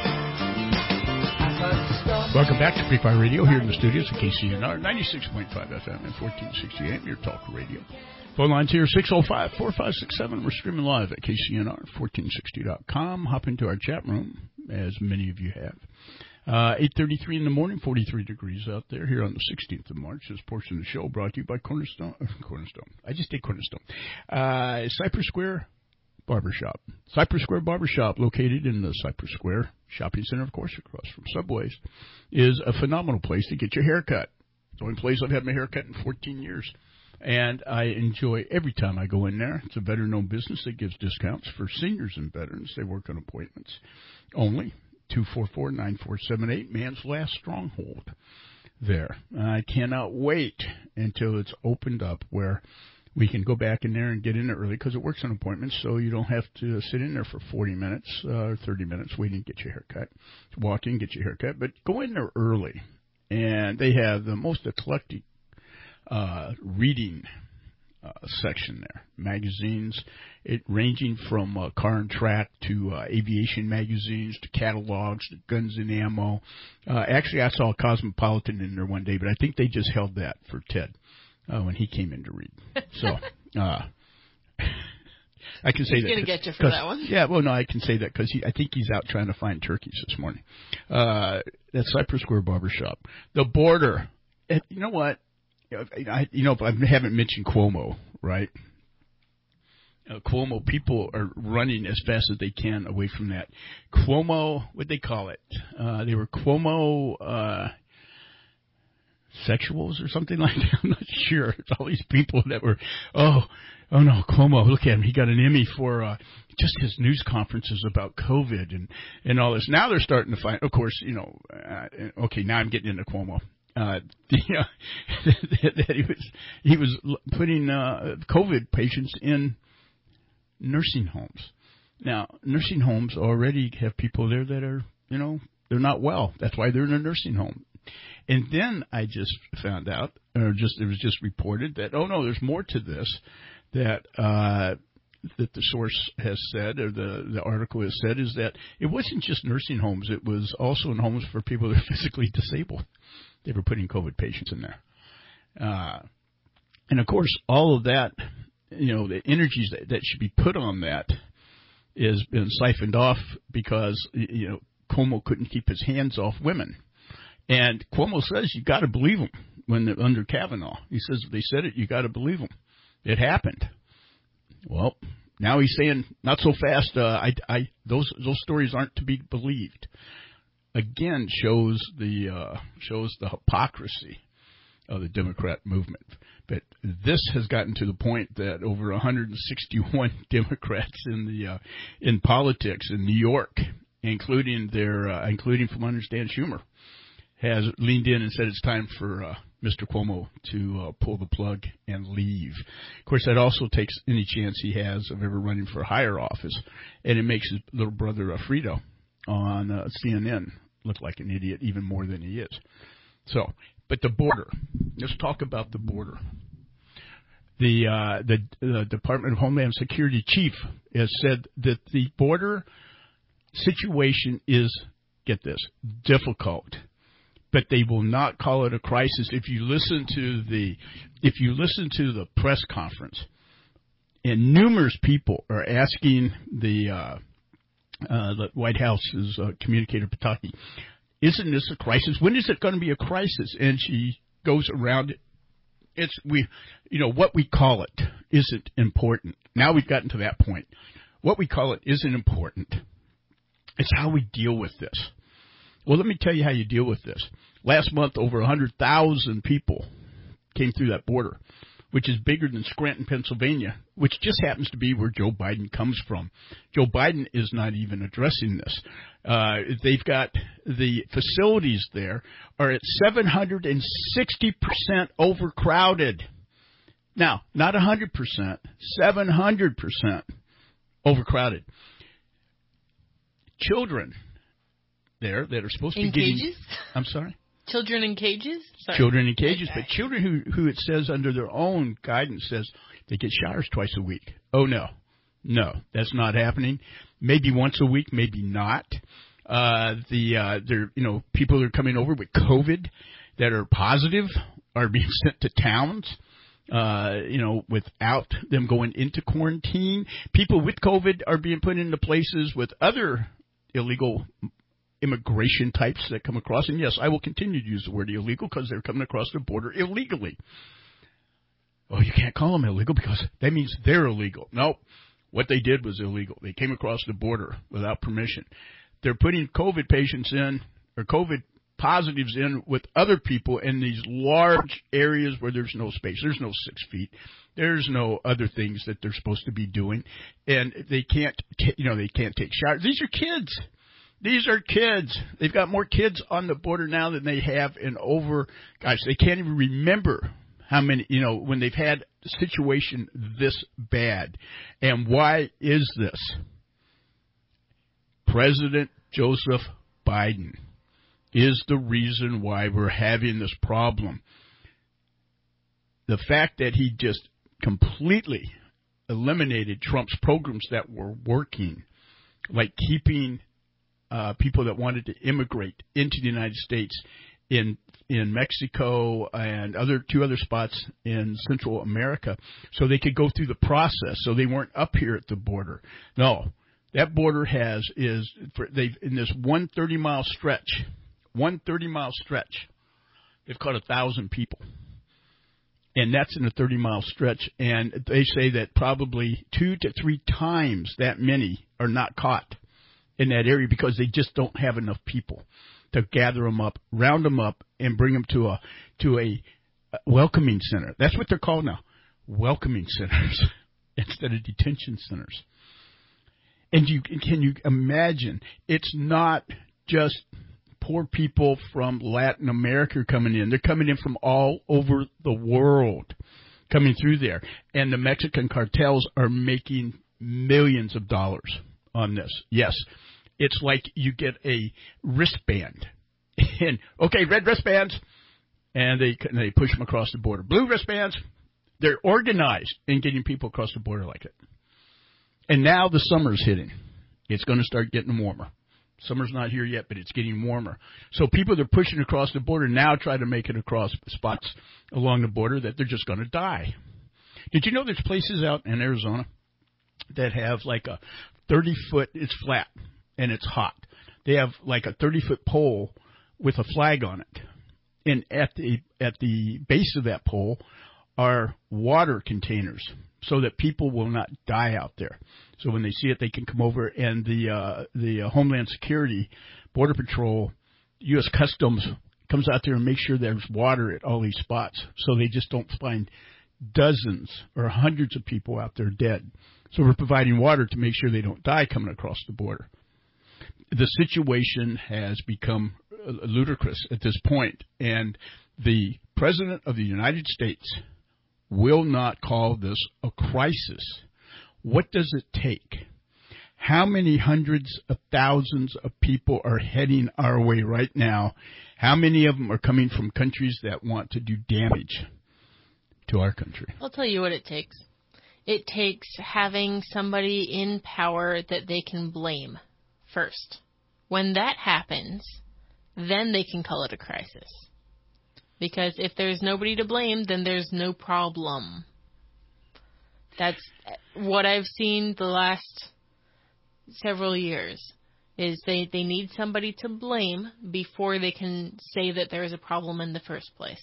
Welcome back to Free Fire Radio here in the studios at KCNR 96.5 FM and 1460 AM, your talk radio. Phone lines here 605-4567. We're streaming live at KCNR1460.com. Hop into our chat room, as many of you have. 8:33 in the morning, 43 degrees out there here on the 16th of March. This portion of the show brought to you by Cornerstone. I just did Cornerstone. Cypress Square Barbershop. Cypress Square Barbershop, located in the Cypress Square Shopping Center, of course, across from Subways, is a phenomenal place to get your hair cut. It's the only place I've had my hair cut in 14 years. And I enjoy every time I go in there. It's a veteran-owned business that gives discounts for seniors and veterans. They work on appointments only. 244-9478, man's last stronghold there. I cannot wait until it's opened up where we can go back in there and get in early because it works on appointments, so you don't have to sit in there for 40 minutes or 30 minutes waiting to get your hair cut. Walk in, get your hair cut, but go in there early. And they have the most eclectic reading section there. Magazines, it ranging from Car and Track to aviation magazines to catalogs to guns and ammo. Actually, I saw a Cosmopolitan in there one day, but I think they just held that for Ted when he came in to read. So I can say He's that. He's going to get you for that one. Yeah, well, no, I can say that because I think he's out trying to find turkeys this morning. That's Cypress Square Barbershop. The Border. You know what? I haven't mentioned Cuomo, right? Cuomo, people are running as fast as they can away from that. Cuomo, what'd they call it? They were Cuomo sexuals or something like that. I'm not sure. It's all these people that were, oh no, Cuomo, look at him. He got an Emmy for just his news conferences about COVID and all this. Now they're starting to find, of course, okay, now I'm getting into Cuomo. That he was putting COVID patients in nursing homes. Now, nursing homes already have people there that are, they're not well. That's why they're in a nursing home. And then I just found out, it was just reported that, oh no, there's more to this, that the source has said, or the article has said, is that it wasn't just nursing homes. It was also in homes for people that are physically disabled. They were putting COVID patients in there. And, of course, all of that, the energies that should be put on that has been siphoned off because, Cuomo couldn't keep his hands off women. And Cuomo says you got to believe him when they're under Kavanaugh. He says if they said it, you got to believe them. It happened. Well, now he's saying not so fast. Those stories aren't to be believed. Again, shows the hypocrisy of the Democrat movement. But this has gotten to the point that over 161 Democrats in politics in New York, including from what I understand Schumer, has leaned in and said it's time for Mr. Cuomo to pull the plug and leave. Of course, that also takes any chance he has of ever running for a higher office, and it makes his little brother Frito on CNN look like an idiot even more than he is. So, but the border. Let's talk about the border. The Department of Homeland Security chief has said that the border situation is, get this, difficult, but they will not call it a crisis. If you listen to the press conference, and numerous people are asking the White House's communicator Pataki, isn't this a crisis? When is it going to be a crisis? And she goes around it. What we call it isn't important. Now we've gotten to that point. What we call it isn't important. It's how we deal with this. Well, let me tell you how you deal with this. Last month, over 100,000 people came through that border, which is bigger than Scranton, Pennsylvania, which just happens to be where Joe Biden comes from. Joe Biden is not even addressing this. They've got the facilities there are at 760% overcrowded. Now, not 100%, 700% overcrowded. Children there that are supposed to be getting... cages? I'm sorry? Children in cages? Sorry. Children in cages, but children who it says under their own guidance says they get showers twice a week. Oh, no. No, that's not happening. Maybe once a week, maybe not. People that are coming over with COVID that are positive are being sent to towns, without them going into quarantine. People with COVID are being put into places with other illegal immigration types that come across. And yes, I will continue to use the word illegal because they're coming across the border illegally. Oh, you can't call them illegal because that means they're illegal. Nope. What they did was illegal. They came across the border without permission. They're putting COVID patients in, or COVID positives in with other people in these large areas where there's no space. There's no 6 feet. There's no other things that they're supposed to be doing. And they can't, they can't take showers. These are kids. These are kids. They've got more kids on the border now than they have in over, they can't even remember how many, when they've had a situation this bad. And why is this? President Joseph Biden is the reason why we're having this problem. The fact that he just completely eliminated Trump's programs that were working, like keeping people that wanted to immigrate into the United States in Mexico and two other spots in Central America so they could go through the process so they weren't up here at the border. No, that border in this 130-mile stretch, they've caught 1,000 people. And that's in a 30-mile stretch. And they say that probably 2 to 3 times that many are not caught in that area because they just don't have enough people to gather them up, round them up, and bring them to a welcoming center. That's what they're called now, welcoming centers instead of detention centers. And can you imagine? It's not just poor people from Latin America coming in. They're coming in from all over the world, coming through there. And the Mexican cartels are making millions of dollars on this. Yes, it's like you get a wristband. And, okay, red wristbands, and they push them across the border. Blue wristbands, they're organized in getting people across the border like it. And now the summer's hitting. It's going to start getting warmer. Summer's not here yet, but it's getting warmer. So people that are pushing across the border now try to make it across spots along the border that they're just going to die. Did you know there's places out in Arizona that have like a 30-foot, it's flat, and it's hot. They have like a 30-foot pole with a flag on it. And at the base of that pole are water containers so that people will not die out there. So when they see it, they can come over, and the Homeland Security, Border Patrol, U.S. Customs comes out there and makes sure there's water at all these spots so they just don't find dozens or hundreds of people out there dead. So we're providing water to make sure they don't die coming across the border. The situation has become ludicrous at this point, and the President of the United States will not call this a crisis. What does it take? How many hundreds of thousands of people are heading our way right now? How many of them are coming from countries that want to do damage to our country? I'll tell you what it takes. It takes having somebody in power that they can blame first. When that happens, then they can call it a crisis. Because if there's nobody to blame, then there's no problem. That's what I've seen the last several years, is they need somebody to blame before they can say that there is a problem in the first place.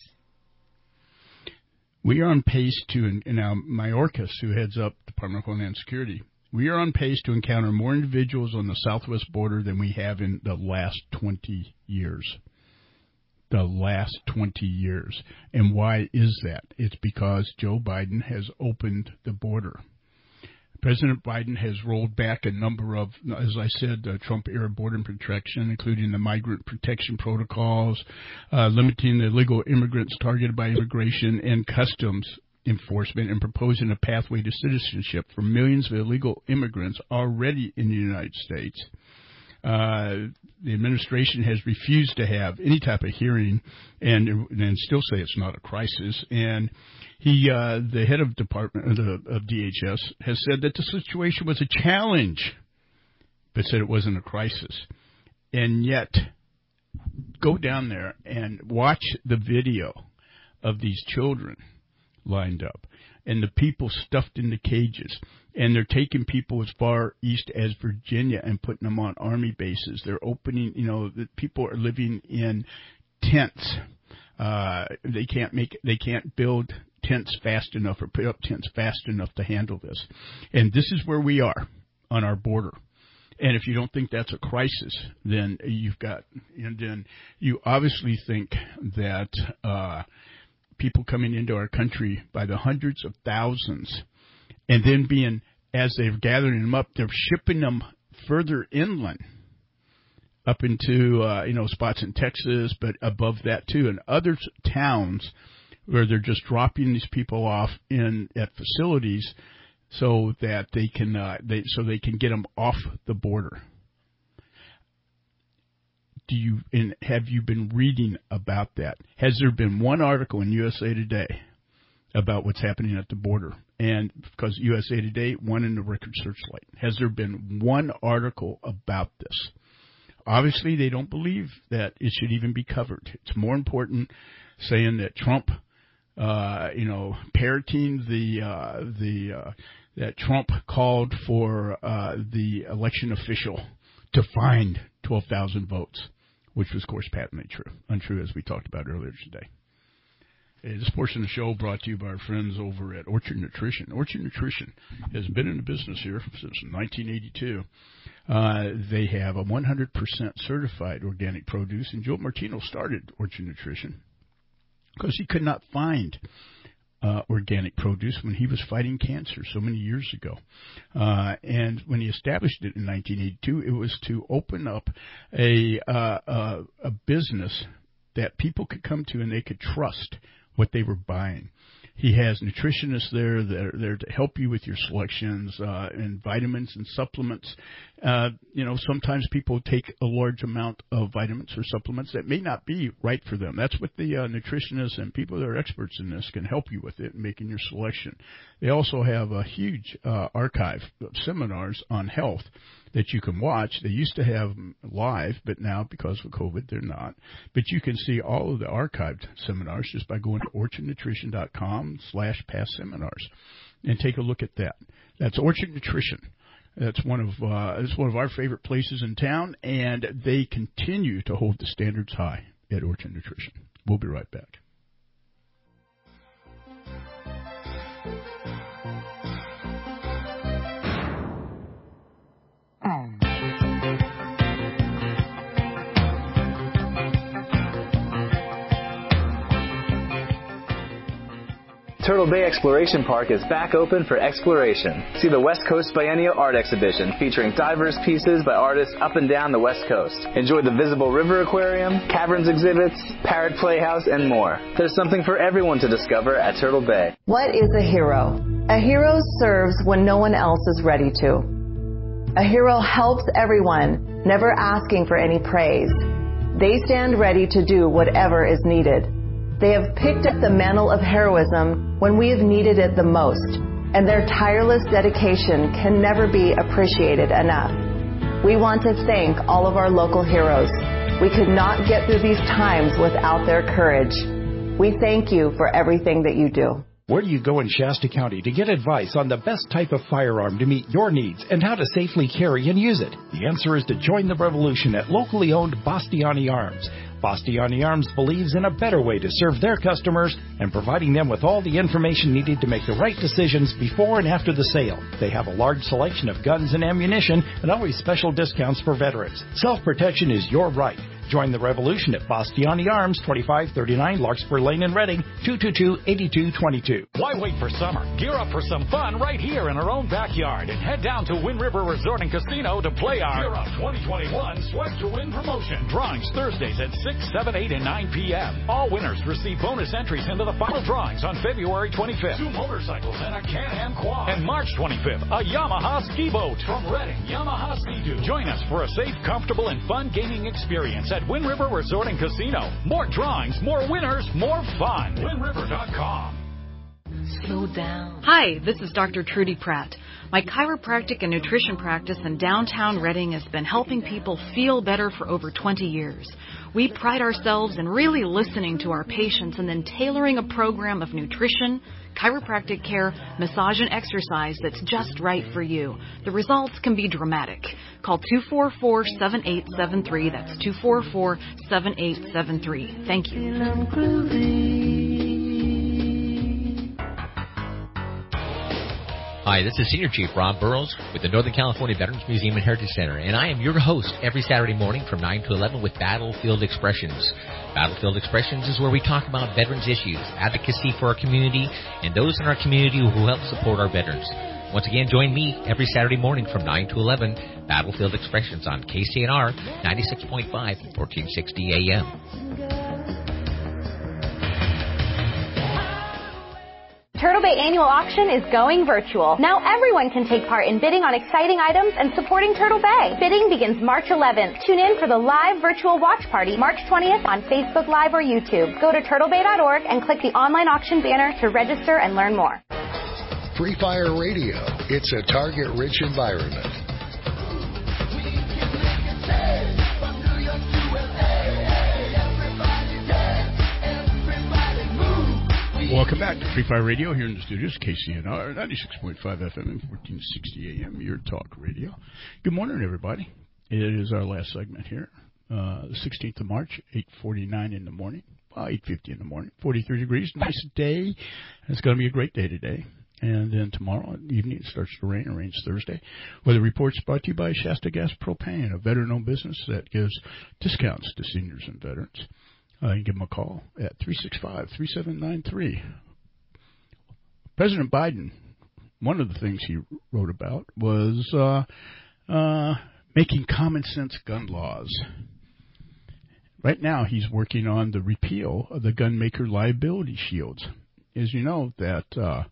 We are on pace to, now Mayorkas, who heads up Department of Homeland Security, we are on pace to encounter more individuals on the southwest border than we have in the last 20 years. The last 20 years. And why is that? It's because Joe Biden has opened the border. President Biden has rolled back a number of, as I said, Trump-era border protection, including the migrant protection protocols, limiting the illegal immigrants targeted by immigration and customs enforcement, and proposing a pathway to citizenship for millions of illegal immigrants already in the United States. The administration has refused to have any type of hearing and still say it's not a crisis. And he, the head of department of DHS, has said that the situation was a challenge, but said it wasn't a crisis. And yet, go down there and watch the video of these children lined up, and the people stuffed in the cages. And they're taking people as far east as Virginia and putting them on Army bases. They're opening, the people are living in tents. They can't build tents fast enough or put up tents fast enough to handle this. And this is where we are on our border. And if you don't think that's a crisis, then then you obviously think that people coming into our country by the hundreds of thousands, and then as they're gathering them up, they're shipping them further inland, up into spots in Texas, but above that too, and other towns where they're just dropping these people off at facilities so that they can get them off the border. Have you been reading about that? Has there been one article in USA Today about what's happening at the border? And because USA Today won in the Record Searchlight, has there been one article about this? Obviously, they don't believe that it should even be covered. It's more important saying that Trump, parroting that Trump called for the election official to find 12,000 votes, which was, of course, patently untrue, as we talked about earlier today. This portion of the show brought to you by our friends over at Orchard Nutrition. Orchard Nutrition has been in the business here since 1982. They have a 100% certified organic produce, and Joe Martino started Orchard Nutrition because he could not find organic produce when he was fighting cancer so many years ago. And when he established it in 1982, it was to open up a business that people could come to and they could trust what they were buying. He has nutritionists there. They're there to help you with your selections and vitamins and supplements. Sometimes people take a large amount of vitamins or supplements that may not be right for them. That's what the nutritionists and people that are experts in this can help you with it in making your selection. They also have a huge archive of seminars on health that you can watch. They used to have live, but now because of COVID, they're not. But you can see all of the archived seminars just by going to orchardnutrition.com/past seminars and take a look at that. That's Orchard Nutrition. That's one of our favorite places in town, and they continue to hold the standards high at Orchard Nutrition. We'll be right back. Turtle Bay Exploration Park is back open for exploration. See the West Coast Biennial Art Exhibition featuring diverse pieces by artists up and down the West Coast. Enjoy the Visible River Aquarium, caverns exhibits, Parrot Playhouse, and more. There's something for everyone to discover at Turtle Bay. What is a hero? A hero serves when no one else is ready to. A hero helps everyone, never asking for any praise. They stand ready to do whatever is needed. They have picked up the mantle of heroism when we have needed it the most, and their tireless dedication can never be appreciated enough. We want to thank all of our local heroes. We could not get through these times without their courage. We thank you for everything that you do. Where do you go in Shasta County to get advice on the best type of firearm to meet your needs and how to safely carry and use it? The answer is to join the revolution at locally owned Bastiani Arms. Bastiani Arms believes in a better way to serve their customers and providing them with all the information needed to make the right decisions before and after the sale. They have a large selection of guns and ammunition and always special discounts for veterans. Self-protection is your right. Join the revolution at Bastiani Arms, 2539 Larkspur Lane in Reading, 222-8222. Why wait for summer? Gear up for some fun right here in our own backyard and head down to Wind River Resort and Casino to play our Gear Up 2021 Swipe to Win promotion. Drawings Thursdays at 6, 7, 8, and 9 p.m. All winners receive bonus entries into the final drawings on February 25th. 2 motorcycles and a Can-Am quad. And March 25th, a Yamaha ski boat. From Reading, Yamaha Ski-Doo. Join us for a safe, comfortable, and fun gaming experience at Wind River Resort and Casino. More drawings, more winners, more fun. WindRiver.com. slow down. Hi, this is Dr. Trudy Pratt. My chiropractic and nutrition practice in downtown Reading has been helping people feel better for over 20 years. We pride ourselves in really listening to our patients and then tailoring a program of nutrition, chiropractic care, massage, and exercise that's just right for you. The results can be dramatic. Call 244-7873. That's 244-7873. Thank you. Hi, this is Senior Chief Rob Burrows with the Northern California Veterans Museum and Heritage Center, and I am your host every Saturday morning from 9 to 11 with Battlefield Expressions. Battlefield Expressions is where we talk about veterans issues, advocacy for our community, and those in our community who help support our veterans. Once again, join me every Saturday morning from 9 to 11, Battlefield Expressions on KCNR 96.5, 1460 AM. Turtle Bay Annual Auction is going virtual. Now everyone can take part in bidding on exciting items and supporting Turtle Bay. Bidding begins March 11th. Tune in for the live virtual watch party March 20th on Facebook Live or YouTube. Go to turtlebay.org and click the online auction banner to register and learn more. Free Fire Radio. It's a target-rich environment. Welcome back to Free Fire Radio here in the studios, KCNR, 96.5 FM and 1460 AM, your talk radio. Good morning, everybody. It is our last segment here, the 16th of March, 8:49 in the morning, 8:50 in the morning, 43 degrees, nice day. It's going to be a great day today. And then tomorrow evening it starts to rain. It rains Thursday. Weather reports brought to you by Shasta Gas Propane, a veteran-owned business that gives discounts to seniors and veterans. You can give them a call at 365-3793. President Biden, one of the things he wrote about was making common sense gun laws. Right now he's working on the repeal of the gun maker liability shields. As you know, that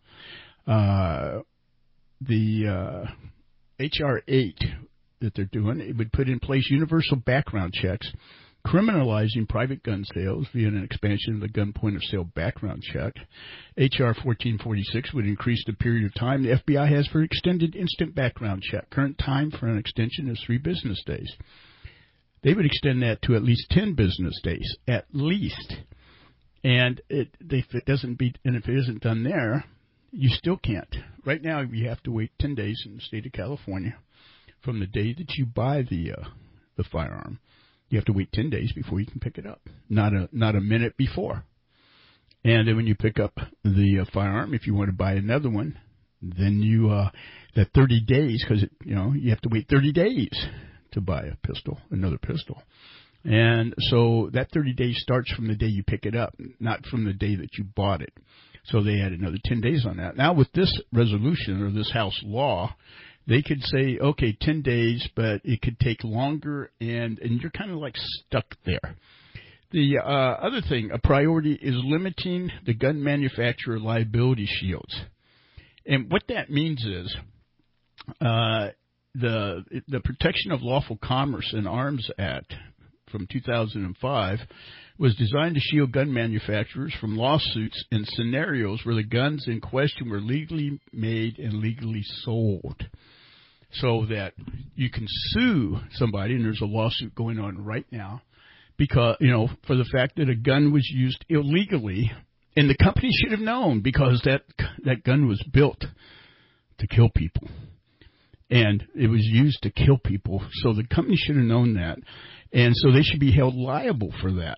the H.R. 8 that they're doing, it would put in place universal background checks, criminalizing private gun sales via an expansion of the gun point-of-sale background check. H.R. 1446 would increase the period of time the FBI has for extended instant background check. Current time for an extension is 3 business days. They would extend that to at least 10 business days, at least. And if it isn't done there, you still can't. Right now, you have to wait 10 days in the state of California from the day that you buy the firearm. You have to wait 10 days before you can pick it up, not a minute before. And then when you pick up the firearm, if you want to buy another one, then you that 30 days, because you have to wait 30 days to buy another pistol. And so that 30 days starts from the day you pick it up, not from the day that you bought it. So they add another 10 days on that. Now with this resolution or this House law, they could say, okay, 10 days, but it could take longer, and you're kind of like stuck there. The other thing, a priority is limiting the gun manufacturer liability shields. And what that means is the Protection of Lawful Commerce and Arms Act from 2005 was designed to shield gun manufacturers from lawsuits in scenarios where the guns in question were legally made and legally sold. So that you can sue somebody, and there's a lawsuit going on right now, because for the fact that a gun was used illegally, and the company should have known because that gun was built to kill people, and it was used to kill people. So the company should have known that, and so they should be held liable for that.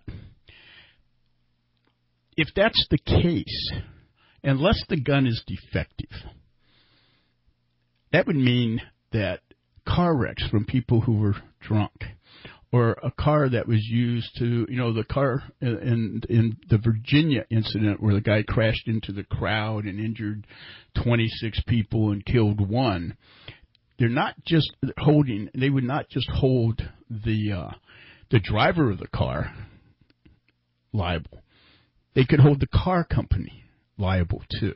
If that's the case, unless the gun is defective, that would mean that car wrecks from people who were drunk, or a car that was used to, the car in the Virginia incident where the guy crashed into the crowd and injured 26 people and killed 1. They would not just hold the driver of the car liable. They could hold the car company liable too.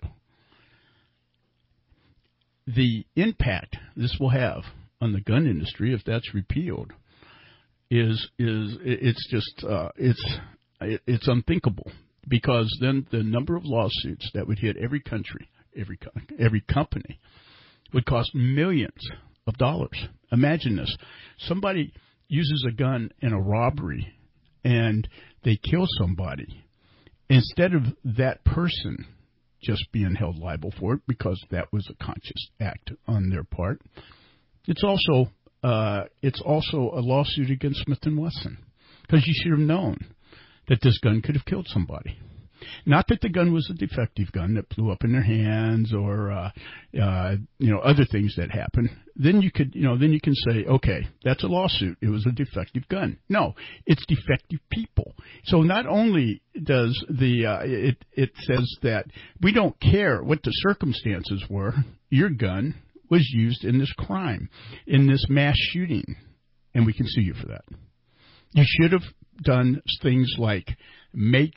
The impact this will have on the gun industry, if that's repealed, is unthinkable, because then the number of lawsuits that would hit every country, every company, would cost millions of dollars. Imagine this. Somebody uses a gun in a robbery and they kill somebody. Instead of that person just being held liable for it because that was a conscious act on their part, it's also a lawsuit against Smith & Wesson because you should have known that this gun could have killed somebody. Not that the gun was a defective gun that blew up in their hands or other things that happened. Then you can say, okay, that's a lawsuit. It was a defective gun. No, it's defective people. So not only does it says that we don't care what the circumstances were. Your gun was used in this crime, in this mass shooting, and we can sue you for that. You should have done things like make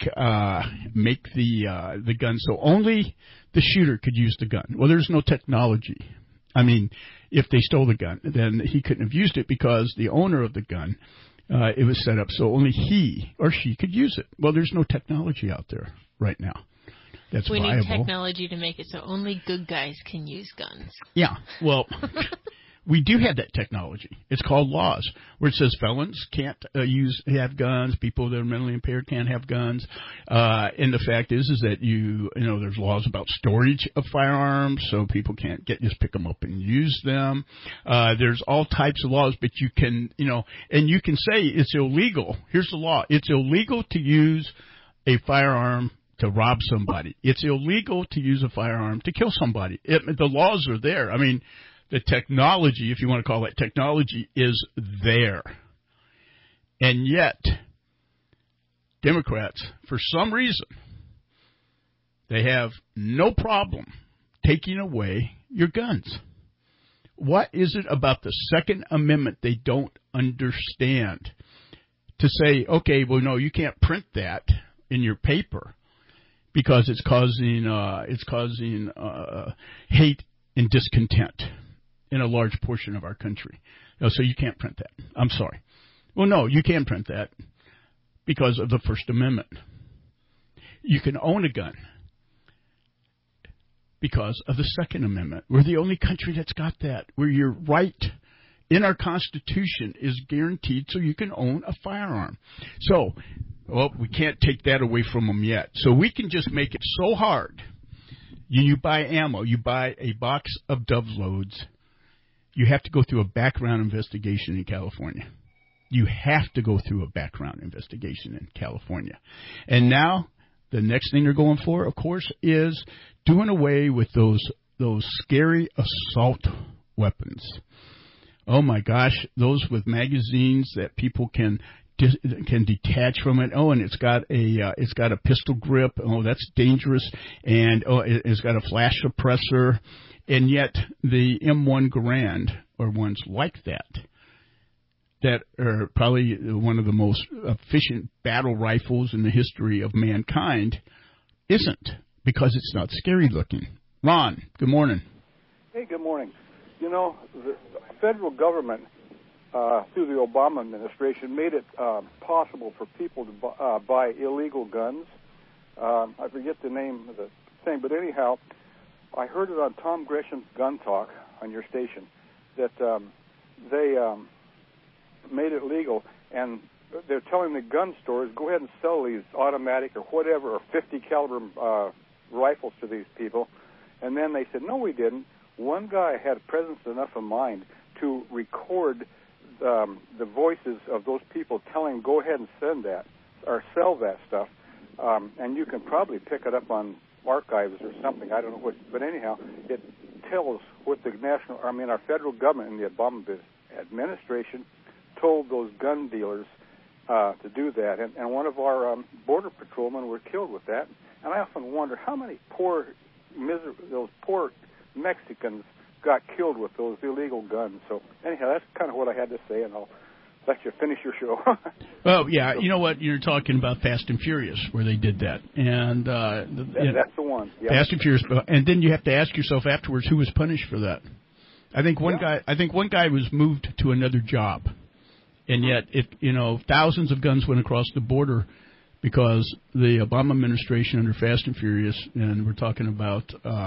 the gun so only the shooter could use the gun. Well, there's no technology. I mean, if they stole the gun, then he couldn't have used it because the owner of the gun, it was set up so only he or she could use it. Well, there's no technology out there right now that's we viable. We need technology to make it so only good guys can use guns. Yeah, well... We do have that technology. It's called laws, where it says felons can't have guns, people that are mentally impaired can't have guns. And the fact is that there's laws about storage of firearms, so people can't just pick them up and use them. There's all types of laws, but you can, and you can say it's illegal. Here's the law: it's illegal to use a firearm to rob somebody. It's illegal to use a firearm to kill somebody. The laws are there. I mean. The technology, if you want to call it technology, is there. And yet, Democrats, for some reason, they have no problem taking away your guns. What is it about the Second Amendment they don't understand? To say, okay, well, no, you can't print that in your paper because it's causing hate and discontent in a large portion of our country. So you can't print that. I'm sorry. Well, no, you can print that because of the First Amendment. You can own a gun because of the Second Amendment. We're the only country that's got that, where your right in our Constitution is guaranteed so you can own a firearm. So, we can't take that away from them yet. So we can just make it so hard. You buy ammo, you buy a box of Dove loads, you have to go through a background investigation in California. You have to go through a background investigation in California. And now, the next thing they're going for, of course, is doing away with those scary assault weapons. Oh my gosh, those with magazines that people can detach from it. Oh, and it's got a pistol grip. Oh, that's dangerous. And it's got a flash suppressor. And yet the M1 Garand, or ones like that are probably one of the most efficient battle rifles in the history of mankind, isn't, because it's not scary looking. Ron, good morning. Hey, good morning. The federal government, through the Obama administration, made it possible for people to buy illegal guns. I forget the name of the thing, but anyhow, I heard it on Tom Gresham's Gun Talk on your station that they made it legal, and they're telling the gun stores, go ahead and sell these automatic or whatever, or 50 caliber rifles to these people. And then they said, no, we didn't. One guy had presence enough of mind to record the voices of those people telling, go ahead and send that or sell that stuff. And you can probably pick it up on archives or something. I don't know what, but anyhow, it tells what our federal government and the Obama administration told those gun dealers to do that. And one of our border patrolmen were killed with that. And I often wonder how many those poor Mexicans got killed with those illegal guns. So anyhow, that's kind of what I had to say, and I'll let you finish your show. Oh, yeah. You know what? You're talking about Fast and Furious, where they did that. And that's the one. Yep. Fast and Furious. And then you have to ask yourself afterwards, who was punished for that? I think one guy was moved to another job. And yet thousands of guns went across the border because the Obama administration under Fast and Furious, and we're talking about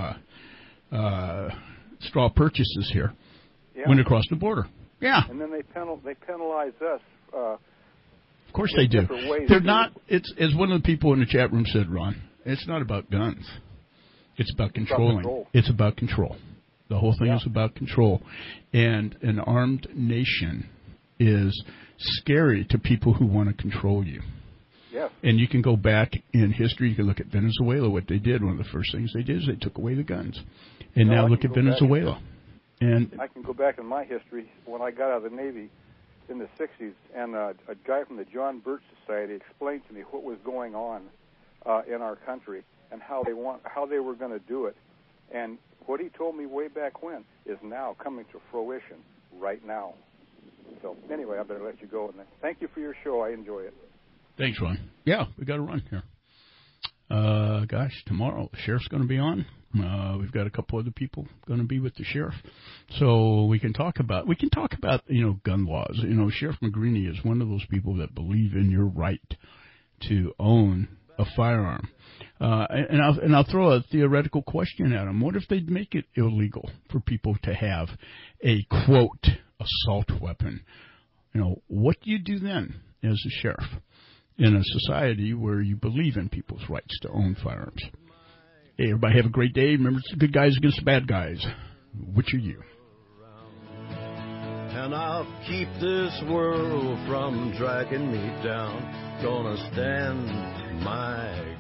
straw purchases here, went across the border. Yeah. And then they penalize us. Of course they do. They're not. It's as one of the people in the chat room said, Ron. It's not about guns. It's about controlling. It's about control. The whole thing is about control, and an armed nation is scary to people who want to control you. Yeah. And you can go back in history. You can look at Venezuela. What they did, one of the first things they did is they took away the guns. And now look at Venezuela. And I can go back in my history when I got out of the Navy in the 60s, and a guy from the John Birch Society explained to me what was going on in our country and how they were going to do it. And what he told me way back when is now coming to fruition right now. So anyway, I better let you go. And thank you for your show. I enjoy it. Thanks, Ron. Yeah, we got to run here. Tomorrow the sheriff's going to be on. We've got a couple other people going to be with the sheriff, so we can talk about gun laws. Sheriff McGreeny is one of those people that believe in your right to own a firearm. And I'll throw a theoretical question at him. What if they'd make it illegal for people to have a, quote, assault weapon? What do you do then as a sheriff in a society where you believe in people's rights to own firearms? Hey, everybody have a great day. Remember, it's the good guys against the bad guys. Which are you? And I'll keep this world from dragging me down. Gonna stand my